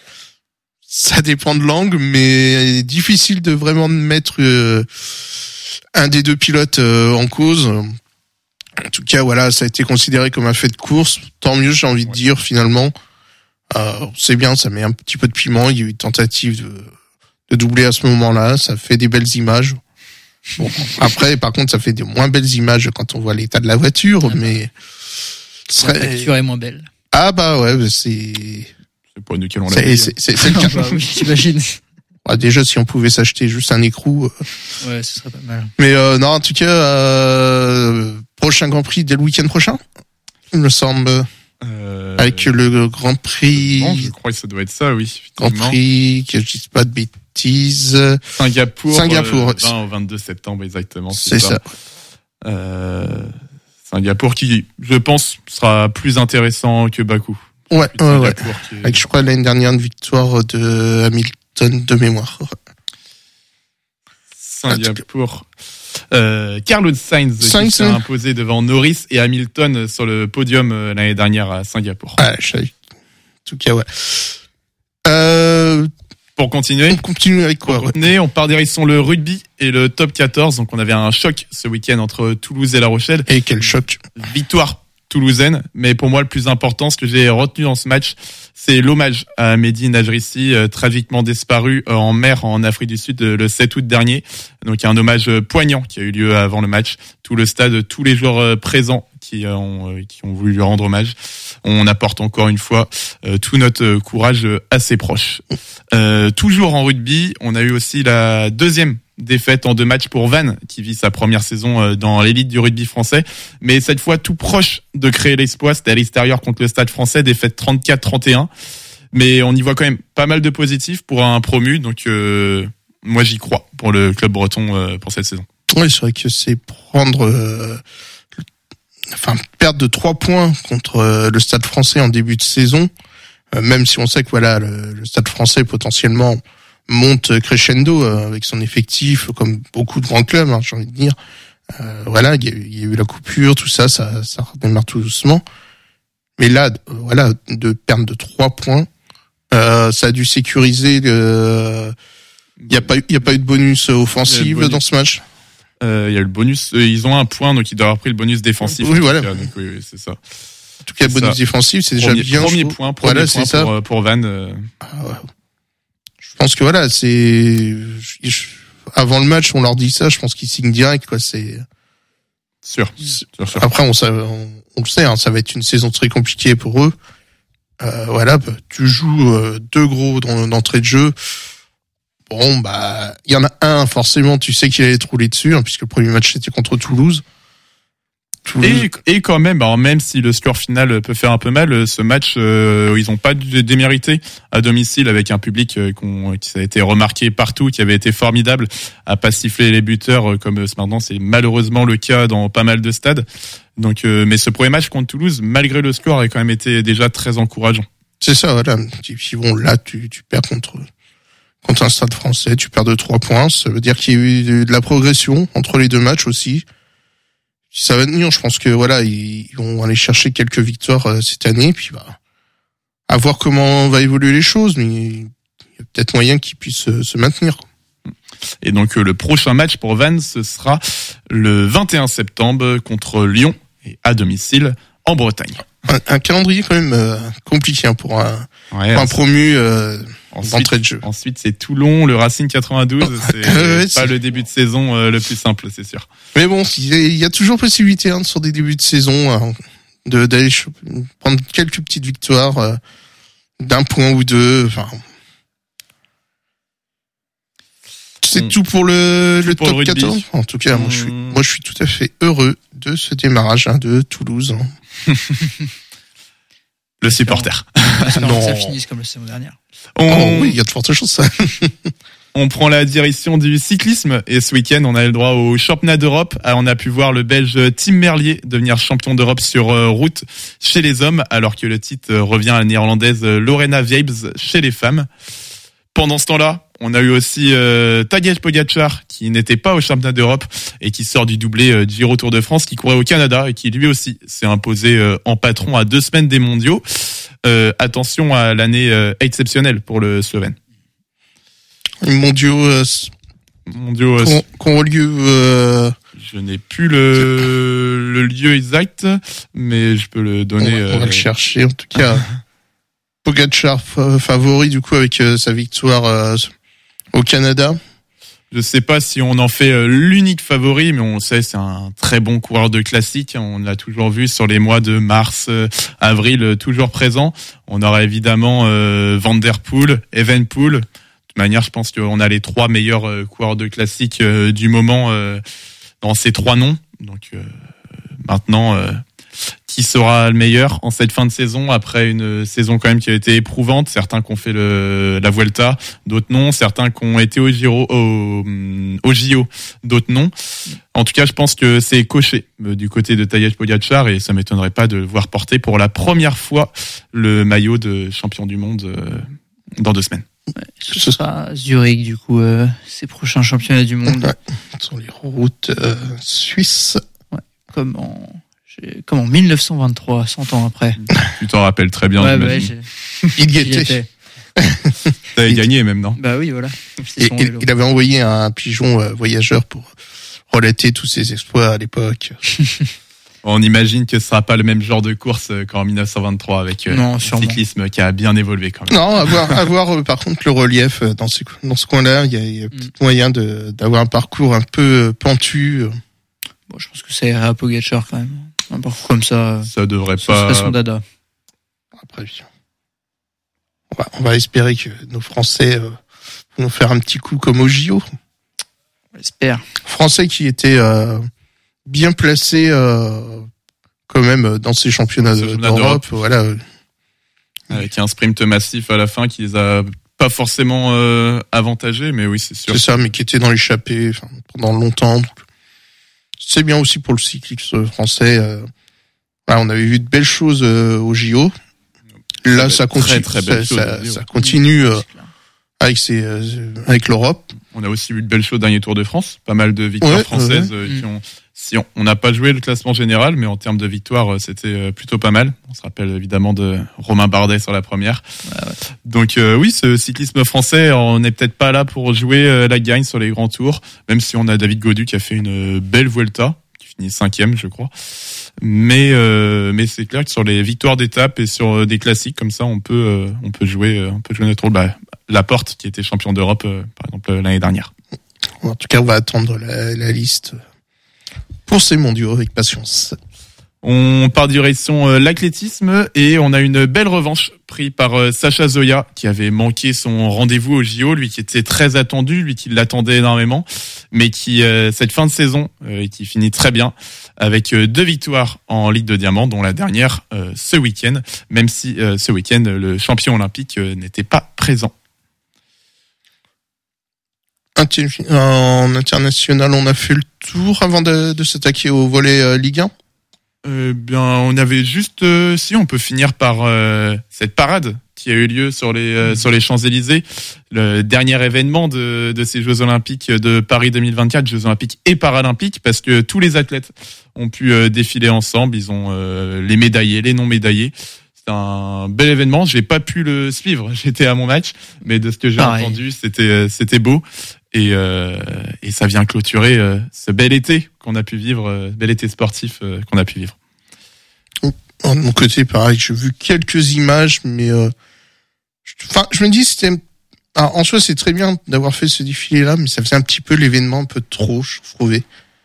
ça dépend de l'angle, mais difficile de vraiment mettre euh, un des deux pilotes euh, en cause. En tout cas, voilà, ça a été considéré comme un fait de course. Tant mieux, j'ai envie de dire finalement. Euh, c'est bien, ça met un petit peu de piment. Il y a eu une tentative de, de doubler à ce moment-là. Ça fait des belles images. Bon, après, par contre, ça fait des moins belles images quand on voit l'état de la voiture, mais La facture est moins belle. ah bah ouais, c'est C'est pas nous qui allons la c'est payer. c'est c'est c'est le Ah cas. bah oui, j'imagine. Ah, déjà, si on pouvait s'acheter juste un écrou. euh. Ouais, ce serait pas mal. Mais euh, non, en tout cas, euh, prochain Grand Prix dès le week-end prochain. il me semble. Euh... Avec le Grand Prix. Non, je crois que ça doit être ça, oui. Grand Prix, que je dise pas de bêtises. Singapour. Singapour. Euh, vingt au vingt-deux septembre, exactement. C'est, c'est ça. ça. Euh, Singapour qui, je pense, sera plus intéressant que Baku. Ouais, ouais, ouais. Est... Avec, je crois, l'année dernière, une victoire de Hamilton de mémoire. Singapour. Euh, Carlos Sainz, Sainz qui s'est imposé devant Norris et Hamilton sur le podium l'année dernière à Singapour. Ah, je savais. En tout cas, ouais. Euh, Pour continuer. On continue avec quoi? Pour continuer, on part direction le rugby et le top quatorze. Donc, on avait un choc ce week-end entre Toulouse et La Rochelle. Et quel choc. Victoire toulousaine. Mais pour moi, le plus important, ce que j'ai retenu dans ce match, c'est l'hommage à Mehdi Najrissi, euh, tragiquement disparu euh, en mer en Afrique du Sud euh, le sept août dernier. Donc, il y a un hommage euh, poignant qui a eu lieu avant le match. Tout le stade, tous les joueurs euh, présents qui euh, ont, euh, qui ont voulu lui rendre hommage. On apporte encore une fois euh, tout notre euh, courage euh, à ses proches. Euh, toujours en rugby, on a eu aussi la deuxième défaite en deux matchs pour Vannes, qui vit sa première saison dans l'élite du rugby français, mais cette fois tout proche de créer l'exploit. C'était à l'extérieur contre le Stade Français, défaite trente-quatre trente et un, mais on y voit quand même pas mal de positifs pour un promu, donc euh, moi j'y crois pour le club breton euh, pour cette saison. Oui, c'est vrai que c'est prendre euh, enfin perdre de trois points contre euh, le Stade Français en début de saison, euh, même si on sait que voilà le, le Stade Français potentiellement monte crescendo euh, avec son effectif, comme beaucoup de grands clubs, hein, j'ai envie de dire. Euh, voilà, il y, y a eu la coupure, tout ça, ça, ça redémarre tout doucement. Mais là, euh, voilà, de perdre de trois points, euh, ça a dû sécuriser. Il euh, y a pas, il y a pas eu de bonus offensif bonus. Dans ce match. Il euh, y a eu le bonus. Euh, ils ont un point, donc ils doivent avoir pris le bonus défensif. Oui, voilà. Cas, donc, oui, oui, c'est ça. En tout cas, le bonus ça. défensif, c'est déjà premier, bien. Premier point, premier voilà, point c'est pour, ça. pour Vannes. Euh... Ah, ouais. Je pense que voilà, c'est je... avant le match, on leur dit ça. Je pense qu'ils signent direct, quoi. C'est sûr. sûr, sûr. Après, on, on, on le sait, hein, ça va être une saison très compliquée pour eux. Euh, voilà, bah, tu joues euh, deux gros dans, d'entrée de jeu. Bon, bah, il y en a un forcément. Tu sais qu'il allait te rouler dessus, hein, puisque le premier match c'était contre Toulouse. Et, et quand même, alors même si le score final peut faire un peu mal, ce match, euh, ils n'ont pas démérité à domicile avec un public euh, qui a été remarqué partout, qui avait été formidable, à pas siffler les buteurs euh, comme ce maintenant c'est malheureusement le cas dans pas mal de stades. Donc, euh, mais ce premier match contre Toulouse, malgré le score, a quand même été déjà très encourageant. C'est ça, voilà. Puis bon, là, tu, tu perds contre contre un stade français, tu perds de trois points. Ça veut dire qu'il y a eu de la progression entre les deux matchs aussi. Ça va tenir, je pense que voilà, ils vont aller chercher quelques victoires euh, cette année, puis bah, à voir comment va évoluer les choses, mais il y a peut-être moyen qu'ils puissent euh, se maintenir. Et donc euh, le prochain match pour Vannes, ce sera le vingt et un septembre contre Lyon, et à domicile en Bretagne. Un, un calendrier quand même euh, compliqué hein, pour un, ouais, pour un promu euh, ensuite, d'entrée de jeu. Ensuite, c'est Toulon, le Racing quatre-vingt-douze. C'est ouais, pas c'est... le début de saison euh, le plus simple, c'est sûr. Mais bon, il y a toujours possibilité hein, sur des débuts de saison hein, de d'aller prendre quelques petites victoires euh, d'un point ou deux. Enfin, c'est mmh. tout pour le, tout le pour top le quatorze. En tout cas, mmh. moi, je suis, moi, je suis tout à fait heureux de ce démarrage hein, de Toulouse. Hein. Le supporter. Non, ça finisse comme la saison dernière. On... Oh, oui, il y a de fortes chances. On prend la direction du cyclisme et ce week-end, on a eu le droit au championnat d'Europe. On a pu voir le Belge Tim Merlier devenir champion d'Europe sur route chez les hommes, alors que le titre revient à la néerlandaise Lorena Wiebes chez les femmes. Pendant ce temps-là, on a eu aussi euh, Tadej Pogačar qui n'était pas au championnat d'Europe et qui sort du doublé euh, Giro Tour de France, qui courait au Canada et qui lui aussi s'est imposé euh, en patron à deux semaines des mondiaux. Euh, attention à l'année euh, exceptionnelle pour le Slovène. Les mondiaux, euh, mondiaux euh, qui ont lieu. Euh... Je n'ai plus le, le lieu exact, mais je peux le donner. On va, euh... on va le chercher en tout cas. Pogačar favori du coup avec euh, sa victoire euh, au Canada. Je sais pas si on en fait euh, l'unique favori, mais on sait c'est un très bon coureur de classique. On l'a toujours vu sur les mois de mars, euh, avril, euh, toujours présent. On aura évidemment euh, Van der Poel, Evenepoel. De toute manière, je pense qu'on a les trois meilleurs euh, coureurs de classique euh, du moment euh, dans ces trois noms. Donc euh, maintenant, euh, qui sera le meilleur en cette fin de saison après une saison quand même qui a été éprouvante. Certains qui ont fait le, la Vuelta, d'autres non. Certains qui ont été au Giro, au, au J O, d'autres non. En tout cas, je pense que c'est coché du côté de Tadej Pogačar et ça m'étonnerait pas de le voir porter pour la première fois le maillot de champion du monde dans deux semaines. Ouais, ce sera Zurich du coup, euh, ces prochains championnats du monde. Ouais, sur les routes euh, suisses. Ouais, comme en Comme en mille neuf cent vingt-trois, cent ans après. Tu t'en rappelles très bien, ouais, bah, j'imagine. Ouais, il y était. T'avais gagné même, non? Bah oui, voilà. Et, il, il avait envoyé un pigeon euh, voyageur pour relater tous ses exploits à l'époque. On imagine que ce sera pas le même genre de course qu'en mille neuf cent vingt-trois avec euh, non, le cyclisme qui a bien évolué quand même. Non, avoir, avoir euh, par contre le relief euh, dans ce, dans ce coin-là, il y a, il y a peut-être mm. moyen de, d'avoir un parcours un peu pentu. Bon, je pense que ça irait à Pogačar quand même. Un parcours comme ça, ça devrait ce pas. serait son dada. Après, on va, on va espérer que nos Français euh, vont nous faire un petit coup comme au J O. On l'espère. Français qui étaient euh, bien placés euh, quand même dans ces championnats, de, championnats d'Europe, d'Europe. Voilà. Avec un sprint massif à la fin qui les a pas forcément euh, avantagés, mais oui, c'est sûr. C'est ça, mais qui étaient dans l'échappée enfin, pendant longtemps. Donc, c'est bien aussi pour le cyclisme français. Euh, voilà, on avait vu de belles choses euh, au J O. Là, ça continue. Très, très ça, ça, ça continue euh, avec ces, euh, avec l'Europe. On a aussi vu de belles choses dernier Tour de France. Pas mal de victoires ouais, françaises ouais. euh, qui ont. Si on n'a pas joué le classement général, mais en termes de victoires, c'était plutôt pas mal. On se rappelle évidemment de Romain Bardet sur la première. Ouais, ouais. Donc euh, oui, ce cyclisme français, on n'est peut-être pas là pour jouer euh, la gagne sur les grands tours, même si on a David Gaudu qui a fait une belle Vuelta, qui finit cinquième, je crois. Mais euh, mais c'est clair que sur les victoires d'étape et sur des classiques comme ça, on peut euh, on peut jouer euh, on peut jouer notre rôle. Bah, Laporte qui était champion d'Europe euh, par exemple l'année dernière. En tout cas, on va attendre la, la liste pour ces mondiaux avec patience. On part direction euh, l'athlétisme et on a une belle revanche prise par euh, Sacha Zoya qui avait manqué son rendez-vous au J O, lui qui était très attendu, lui qui l'attendait énormément, mais qui euh, cette fin de saison euh, et qui finit très bien avec euh, deux victoires en Ligue de Diamant, dont la dernière euh, ce week-end, même si euh, ce week-end le champion olympique euh, n'était pas présent. En international, on a fait le tour avant de, de s'attaquer au volley euh, Ligue un. Euh, bien, on avait juste, euh, si on peut finir par euh, cette parade qui a eu lieu sur les euh, sur les Champs-Élysées, le dernier événement de de ces Jeux Olympiques de Paris deux mille vingt-quatre, Jeux Olympiques et Paralympiques, parce que tous les athlètes ont pu euh, défiler ensemble. Ils ont euh, les médaillés, les non médaillés. C'est un bel événement. J'ai pas pu le suivre. J'étais à mon match, mais de ce que j'ai ah, entendu, ouais. c'était c'était beau. Et, euh, et ça vient clôturer euh, ce bel été qu'on a pu vivre, euh, bel été sportif euh, qu'on a pu vivre. De mon côté, pareil, j'ai vu quelques images, mais euh, enfin, je me dis, c'était, alors, en soi, c'est très bien d'avoir fait ce défilé-là, mais ça faisait un petit peu l'événement un peu trop, je trouvais.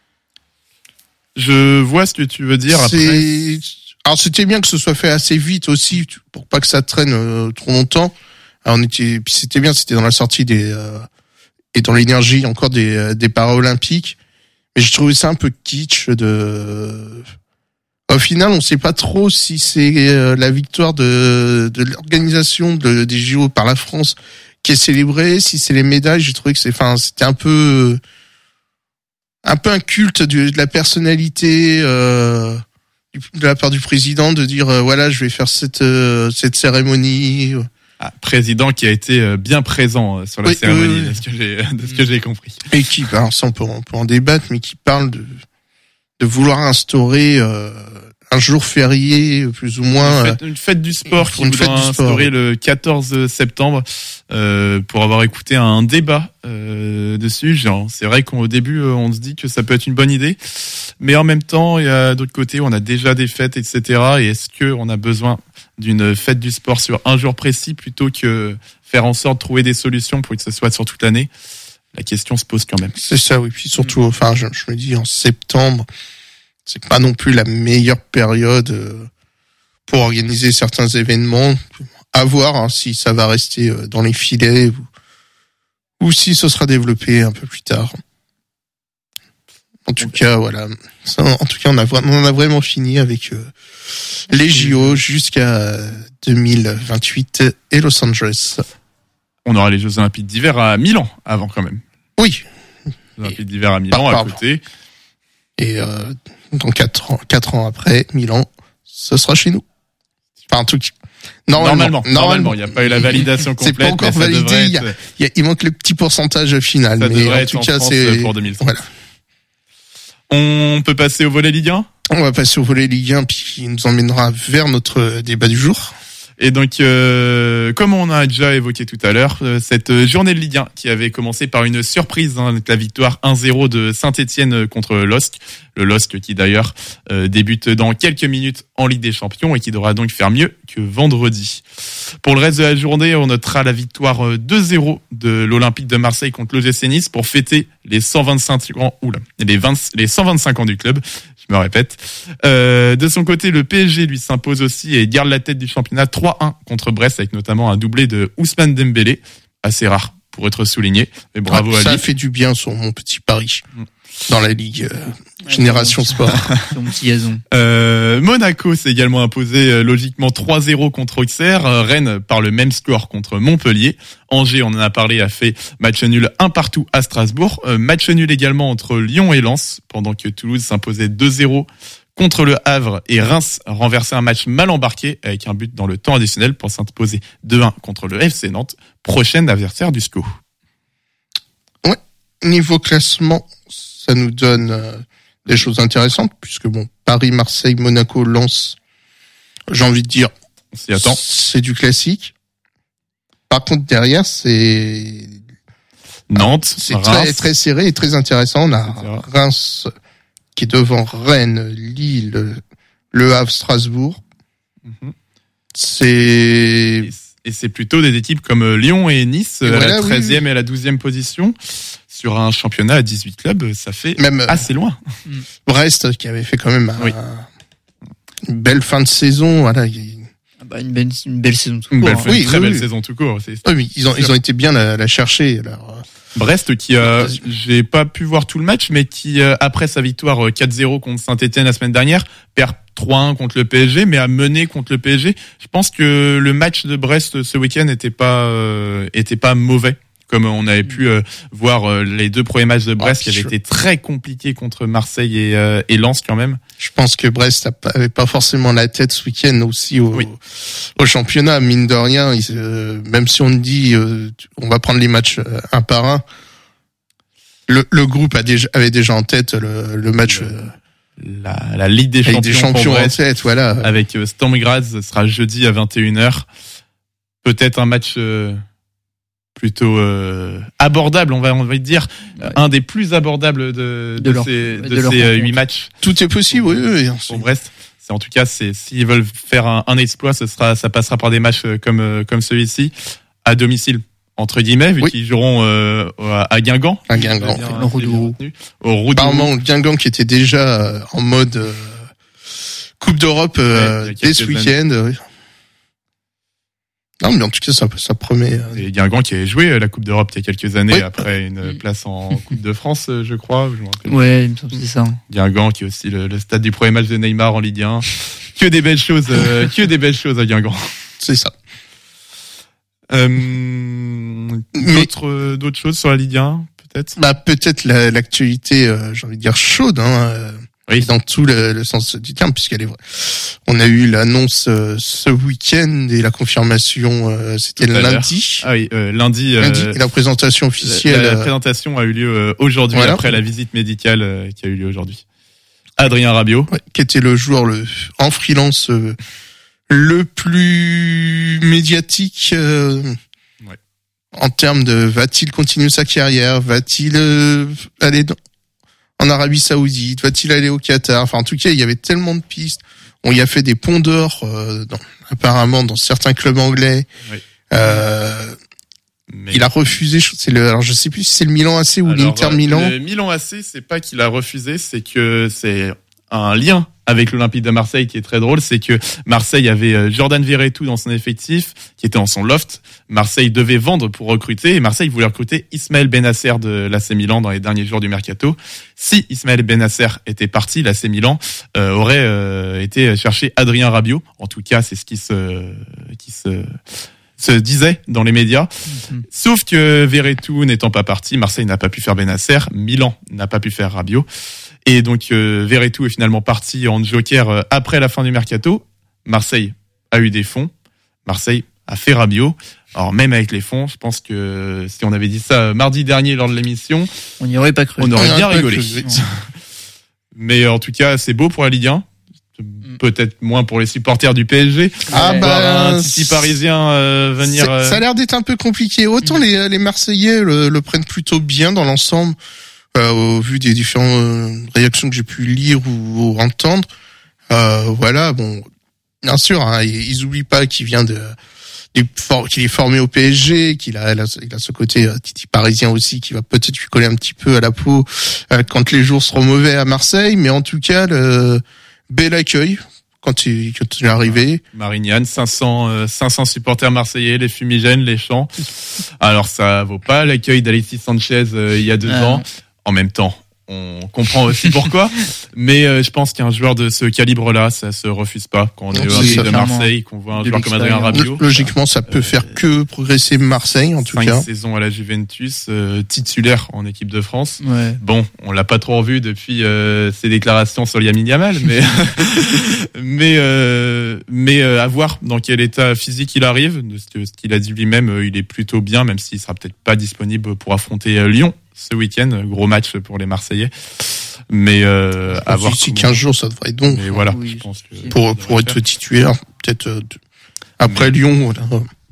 Je vois ce que tu veux dire. C'est... Après, alors c'était bien que ce soit fait assez vite aussi, pour pas que ça traîne euh, trop longtemps. Alors, on était, puis c'était bien, c'était dans la sortie des euh, et dans l'énergie encore des des Paralympiques, mais je trouvais ça un peu kitsch de. Au final, on sait pas trop si c'est la victoire de de l'organisation de, des J O par la France qui est célébrée, si c'est les médailles. J'ai trouvé que c'est, enfin, c'était un peu un peu un culte de, de la personnalité euh, de la part du président de dire euh, voilà, je vais faire cette euh, cette cérémonie. Ah, président qui a été bien présent sur la oui, cérémonie, oui, oui. de ce que j'ai, de ce que j'ai compris. Et qui, alors ça on peut, on peut en débattre, mais qui parle de, de vouloir instaurer euh, un jour férié, plus ou moins. Une fête, une fête du sport qui voudra instaurer le quatorze septembre, euh, pour avoir écouté un débat euh, dessus. Genre, c'est vrai qu'au début, on se dit que ça peut être une bonne idée, mais en même temps, il y a d'autre côté, on a déjà des fêtes, et cetera. Et est-ce que on a besoin d'une fête du sport sur un jour précis plutôt que faire en sorte de trouver des solutions pour que ce soit sur toute l'année? La question se pose quand même. C'est ça, oui. Puis surtout, enfin, je, je me dis en septembre, c'est pas non plus la meilleure période pour organiser certains événements. À voir hein, si ça va rester dans les filets ou, ou si ce sera développé un peu plus tard. En tout cas, voilà. Ça, en tout cas, on a vraiment, on a vraiment fini avec euh, les J O jusqu'à deux mille vingt-huit et Los Angeles. On aura les Jeux Olympiques d'hiver à Milan avant quand même. Oui. Les Olympiques d'hiver à Milan à côté. Et euh, donc quatre ans, quatre ans après, Milan, ce sera chez nous. Enfin, en tout cas. Normalement, normalement, il n'y a pas eu la validation complète. C'est pas encore validé. Il, être... y a, il manque le petit pourcentage final. Ça mais devrait en tout être cas, en France c'est pour deux mille trente. Voilà. On peut passer au volet Ligue un. On va passer au volet Ligue un, puis il nous emmènera vers notre débat du jour. Et donc, euh, comme on a déjà évoqué tout à l'heure, euh, cette journée de Ligue un qui avait commencé par une surprise, hein, avec la victoire un zéro de Saint-Etienne contre l'O S C. Le L O S C qui d'ailleurs euh, débute dans quelques minutes en Ligue des Champions et qui devra donc faire mieux que vendredi. Pour le reste de la journée, on notera la victoire deux zéro de l'Olympique de Marseille contre l'O G C Nice pour fêter les cent vingt-cinq ans, oula, les vingt, les cent vingt-cinq ans du club. Je me répète. Euh, de son côté, le P S G lui s'impose aussi et garde la tête du championnat trois un contre Brest avec notamment un doublé de Ousmane Dembélé, assez rare pour être souligné. Mais bravo ah, à lui. Ça a fait du bien sur mon petit pari dans la Ligue euh, Génération Sport. Ton petit gazon. Euh, Monaco s'est également imposé euh, logiquement trois zéro contre Auxerre. Euh, Rennes par le même score contre Montpellier. Angers, on en a parlé, a fait match nul un partout à Strasbourg. Euh, match nul également entre Lyon et Lens, pendant que Toulouse s'imposait deux zéro contre le Havre et Reims renversait un match mal embarqué avec un but dans le temps additionnel pour s'imposer deux un contre le F C Nantes, prochain adversaire du S C O. Ouais, niveau classement, ça nous donne euh, des choses intéressantes, puisque bon, Paris, Marseille, Monaco, Lens, j'ai envie de dire, on s'y attend. C'est du classique. Par contre, derrière, c'est Nantes, c'est Reims. très, très serré et très intéressant. On a Reims qui est devant Rennes, Lille, Le Havre, Strasbourg. Mm-hmm. C'est... Et, et c'est plutôt des équipes comme Lyon et Nice, et à voilà, la treizième oui, oui. et à la douzième position. Sur un championnat à dix-huit clubs, ça fait même assez loin. Brest, qui avait fait quand même un, oui. une belle fin de saison, voilà. Ah bah une, belle, une belle saison tout court. Une, belle, hein. une oui, très oui, belle oui. saison tout court. C'est, oui, mais ils ont, ils ont été bien la, la chercher. Alors. Brest qui a, j'ai pas pu voir tout le match, mais qui, après sa victoire quatre zéro contre Saint-Etienne la semaine dernière, perd trois un contre le P S G, mais a mené contre le P S G. Je pense que le match de Brest ce week-end était pas, euh, était pas mauvais. Comme on avait pu euh, voir euh, les deux premiers matchs de Brest, ah, qui avaient je... été très compliqués contre Marseille et, euh, et Lens quand même. Je pense que Brest avait pas forcément la tête ce week-end aussi au, oui. au championnat, mine de rien. Ils, euh, même si on dit euh, on va prendre les matchs euh, un par un, le, le groupe a déjà, avait déjà en tête le, le match. Le, euh, la, la Ligue des Champions, des champions Brest, en tête, voilà. Avec euh, Sturm Graz, ce sera jeudi à vingt et une heures. Peut-être un match. Euh, plutôt euh, abordable, on va on va dire ouais. un des plus abordables de de, de, leur, ces de, de ces huit matchs. Tout est possible, oui, oui. Pour Brest, c'est en tout cas c'est s'ils veulent faire un, un exploit, ce sera ça passera par des matchs comme comme celui-ci à domicile entre guillemets, vu oui. qu'ils joueront euh, à Guingamp. À Guingamp. Au Roudourou. Au Roudourou. Apparemment, Guingamp qui était déjà en mode euh, Coupe d'Europe euh, ouais, dès ce week-end. Oui. Non, mais en tout cas, ça, ça promet. Euh... Et Guingamp qui a joué la Coupe d'Europe il y a quelques années, oui. après une place en Coupe de France, je crois. Je me rappelle. Ouais, il me semble que c'est ça. Guingamp qui est aussi le, le stade du premier match de Neymar en Ligue un. Que des belles choses, euh, que des belles choses à Guingamp. C'est ça. Euh, d'autres, mais, d'autres choses sur la Ligue un, peut-être? Bah, peut-être la, l'actualité, euh, j'ai envie de dire chaude, hein. Euh... Oui. Dans tout le, le sens du terme, puisqu'elle est vraie. On a eu l'annonce euh, ce week-end et la confirmation, euh, c'était le lundi. Ah oui, euh, lundi. Lundi. Euh, et la présentation officielle. La, la, la présentation a eu lieu euh, aujourd'hui, voilà. Après la visite médicale euh, qui a eu lieu aujourd'hui. Adrien Rabiot, ouais, qui était le joueur le en freelance euh, le plus médiatique. Euh, ouais. En termes de va-t-il continuer sa carrière, va-t-il euh, aller dans en Arabie Saoudite, va-t-il aller au Qatar? Enfin, en tout cas, il y avait tellement de pistes. On y a fait des ponts d'or, euh, dans, apparemment, dans certains clubs anglais. Oui. Euh, Mais... Il a refusé. C'est le. Alors, je sais plus si c'est le Milan A C ou l'Inter Milan. Le Milan A C, c'est pas qu'il a refusé, c'est que c'est un lien avec l'Olympique de Marseille qui est très drôle, c'est que Marseille avait Jordan Verretou dans son effectif, qui était dans son loft. Marseille devait vendre pour recruter, et Marseille voulait recruter Ismaël Bennacer de l'A C Milan dans les derniers jours du mercato. Si Ismaël Bennacer était parti, l'A C Milan euh, aurait euh, été chercher Adrien Rabiot. En tout cas, c'est ce qui se qui se se disait dans les médias. Mm-hmm. Sauf que Verretou n'étant pas parti, Marseille n'a pas pu faire Bennacer, Milan n'a pas pu faire Rabiot. Et donc euh, Verretou est finalement parti en joker euh, après la fin du mercato. Marseille a eu des fonds. Marseille a fait Rabiot. Alors même avec les fonds, je pense que si on avait dit ça mardi dernier lors de l'émission, on n'y aurait pas cru. On aurait bien rigolé. Cru, Mais en tout cas, c'est beau pour la Ligue un. Peut-être moins pour les supporters du P S G. Ah bah un petit Parisien euh, venir. Euh... Ça a l'air d'être un peu compliqué. Autant mmh. les les Marseillais le, le prennent plutôt bien dans l'ensemble. Euh, au vu des différentes euh, réactions que j'ai pu lire ou, ou entendre, euh, voilà, bon, bien sûr, hein, ils, ils oublient pas qu'il vient de, de for, qu'il est formé au P S G, qu'il a, il a, il a ce côté euh, titi parisien aussi qui va peut-être lui coller un petit peu à la peau euh, quand les jours seront mauvais à Marseille, mais en tout cas, le bel accueil quand il, quand il est arrivé. Marignane, cinq cents, euh, cinq cents supporters marseillais, les fumigènes, les chants. Alors ça vaut pas l'accueil d'Alexis Sanchez euh, il y a deux ah. ans. En même temps, on comprend aussi pourquoi, mais euh, je pense qu'un joueur de ce calibre-là, ça se refuse pas quand on est au Olympique de Marseille, qu'on voit un joueur comme Adrien Rabiot. Logiquement, ça peut euh, faire que progresser Marseille, en tout cas. Cinq saisons à la Juventus, euh, titulaire en équipe de France. Ouais. Bon, on l'a pas trop revu depuis euh, ses déclarations sur Lamine Yamal, mais mais euh, mais euh, à voir dans quel état physique il arrive. De ce qu'il a dit lui-même, euh, il est plutôt bien, même s'il sera peut-être pas disponible pour affronter euh, Lyon ce week-end, gros match pour les Marseillais. Mais euh, à voir. D'ici quinze jours, ça devrait être bon. Mais voilà, oui, je pense que pour pour être faire. titulaire, peut-être euh, après mais... Lyon, voilà.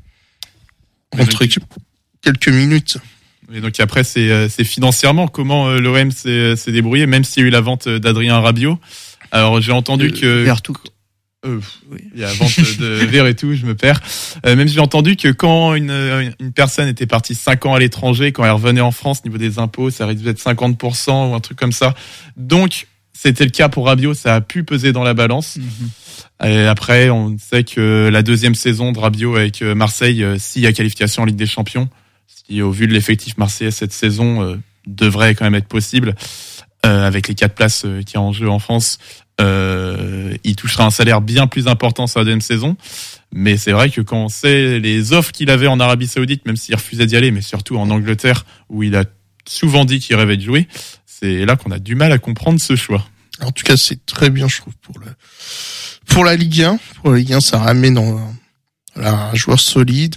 Entre donc, quelques minutes. Et donc après, c'est c'est financièrement comment euh, l'O M s'est s'est débrouillé, même s'il y a eu la vente d'Adrien Rabiot. Alors j'ai entendu euh, que Verretou. Euh, oui. Il y a la vente de Verretou, je me perds. Euh, même si j'ai entendu que quand une, une personne était partie cinq ans à l'étranger, quand elle revenait en France, niveau des impôts, ça risque d'être cinquante pour cent ou un truc comme ça. Donc, c'était le cas pour Rabiot, ça a pu peser dans la balance. Mm-hmm. Et après, on sait que la deuxième saison de Rabiot avec Marseille, euh, s'il y a qualification en Ligue des Champions, ce qui, au vu de l'effectif marseillais cette saison, euh, devrait quand même être possible, euh, avec les quatre places euh, qu'il y a en jeu en France, Euh, il touchera un salaire bien plus important sur la deuxième saison. Mais c'est vrai que quand on sait les offres qu'il avait en Arabie Saoudite, même s'il refusait d'y aller, mais surtout en Angleterre, où il a souvent dit qu'il rêvait de jouer, c'est là qu'on a du mal à comprendre ce choix. En tout cas, c'est très bien, je trouve, pour le, pour la Ligue un. Pour la Ligue un, ça ramène dans un joueur solide.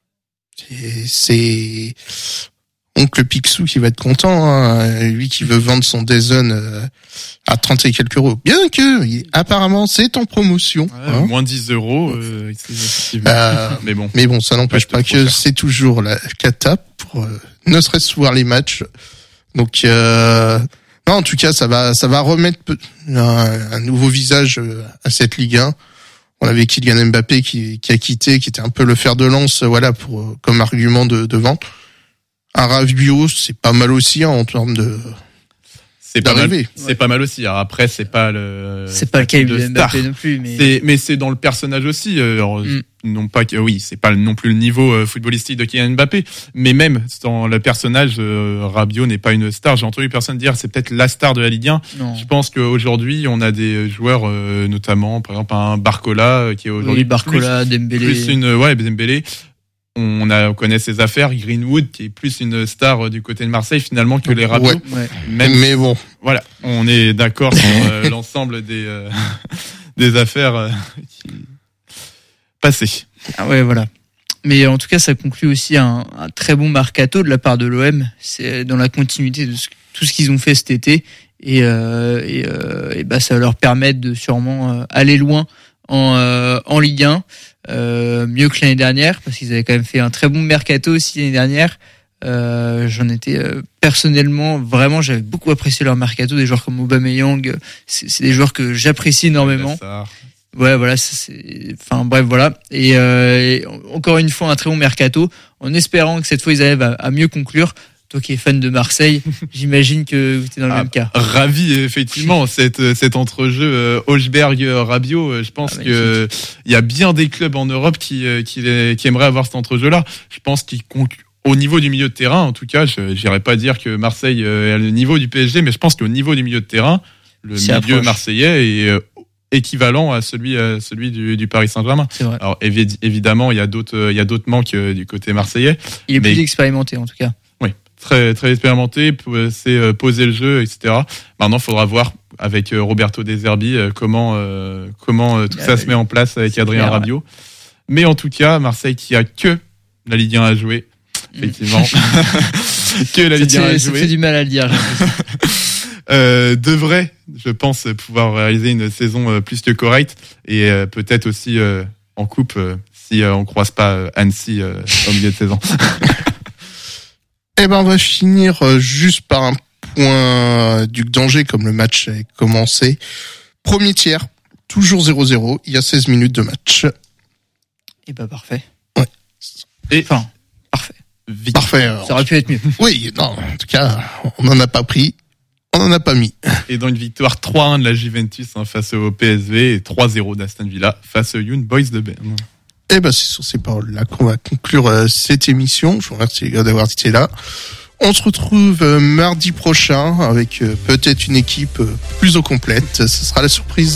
Et c'est, donc le Picsou qui va être content, hein, lui qui veut vendre son DAZN euh, à trente et quelques euros. Bien que, il, apparemment, c'est en promotion. Ouais, hein. Moins dix euros, euh, effectivement. Euh, mais bon. Mais bon, ça n'empêche pas que c'est toujours la cata pour euh, ne serait-ce voir les matchs. Donc, euh, non, en tout cas, ça va, ça va remettre un, un nouveau visage à cette Ligue un. On avait Kylian Mbappé qui, qui a quitté, qui était un peu le fer de lance, voilà, pour comme argument de, de vente. Un Rabiot, c'est pas mal aussi hein, en termes de. C'est pas mal. C'est ouais. pas mal aussi. Alors après, c'est pas le. C'est pas le cas de Mbappé non plus, mais. C'est, mais c'est dans le personnage aussi. Alors, mm. Non pas que, oui, c'est pas non plus le niveau euh, footballistique de Kylian Mbappé, mais même dans le personnage, euh, Rabiot n'est pas une star. J'ai entendu personne dire c'est peut-être la star de la Ligue un. Non. Je pense qu'aujourd'hui, on a des joueurs, euh, notamment, par exemple, un Barcola qui est aujourd'hui oui, Barcola, plus, Dembélé. plus une, ouais, Dembélé. On, a, on connaît ses affaires, Greenwood qui est plus une star du côté de Marseille finalement que les Rabiot. Ouais, ouais. Même, mais bon, voilà, on est d'accord sur euh, l'ensemble des euh, des affaires euh, qui... passées. Ah ouais, voilà. Mais en tout cas, ça conclut aussi un, un très bon mercato de la part de l'O M. C'est dans la continuité de ce, tout ce qu'ils ont fait cet été et euh, et, euh, et bah ça va leur permettre de sûrement euh, aller loin en euh, en Ligue un. Euh, mieux que l'année dernière parce qu'ils avaient quand même fait un très bon mercato aussi l'année dernière. Euh, j'en étais euh, personnellement vraiment j'avais beaucoup apprécié leur mercato, des joueurs comme Aubameyang, c'est, c'est des joueurs que j'apprécie énormément. Ouais voilà, c'est enfin bref voilà et, euh, et encore une fois un très bon mercato en espérant que cette fois ils arrivent à, à mieux conclure toi qui es fan de Marseille, j'imagine que tu es dans le ah, même cas. Ravi, effectivement, cet, cet entrejeu euh, Hochberg-Rabiot. Euh, je pense ah, que il y a bien des clubs en Europe qui, euh, qui, les, qui aimeraient avoir cet entrejeu-là. Je pense qu'ils au niveau du milieu de terrain, en tout cas, je n'irais pas dire que Marseille euh, est à le niveau du P S G, mais je pense qu'au niveau du milieu de terrain, le C'est milieu approche. marseillais est euh, équivalent à celui, à celui du, du Paris Saint-Germain. C'est vrai. Alors évi- évidemment, il y a d'autres, il y a d'autres manques euh, du côté marseillais. Il est mais- plus expérimenté en tout cas. Oui, très très expérimenté, p- c'est euh, poser le jeu, et cetera. Maintenant, il faudra voir avec euh, Roberto De Zerbi euh, comment euh, comment euh, tout Ah, ça bah, se met en place avec c'est Adrien clair, Rabiot. Mais en tout cas, Marseille qui a que la Ligue un à jouer, effectivement, que la Ça Ligue un à te, ça te fait jouer, du mal à le dire. j'ai l'impression. euh, devrait, je pense, pouvoir réaliser une saison euh, plus que correcte et euh, peut-être aussi euh, en coupe euh, si euh, on croise pas euh, Annecy euh, au milieu de saison. Eh ben, on va finir euh, juste par un point Duc d'Angers, comme le match a commencé. Premier tiers, toujours zéro zéro, il y a seize minutes de match. Et bah parfait. Ouais. Et Enfin, parfait. Vic- Parfait. alors. Ça aurait pu être mieux. Oui, non, en tout cas, on n'en a pas pris, on n'en a pas mis. Et donc victoire trois un de la Juventus hein, face au P S V et trois zéro d'Aston Villa face aux Young Boys de Berne. Eh ben, c'est sur ces paroles-là qu'on va conclure euh, cette émission. Je vous remercie les gars d'avoir été là. On se retrouve euh, mardi prochain avec euh, peut-être une équipe euh, plus au complète. Ce sera la surprise.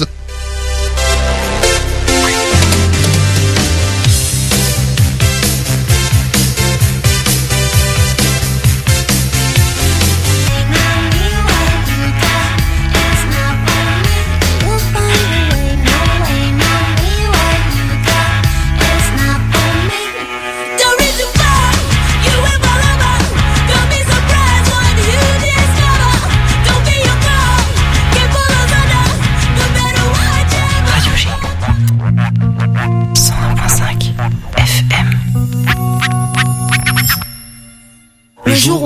Don't read the bar, you will fall over. Don't be surprised when you discover. Don't be your girl, get full of thunder. No better watch out. Radio G. cent un virgule cinq F M. Le jour où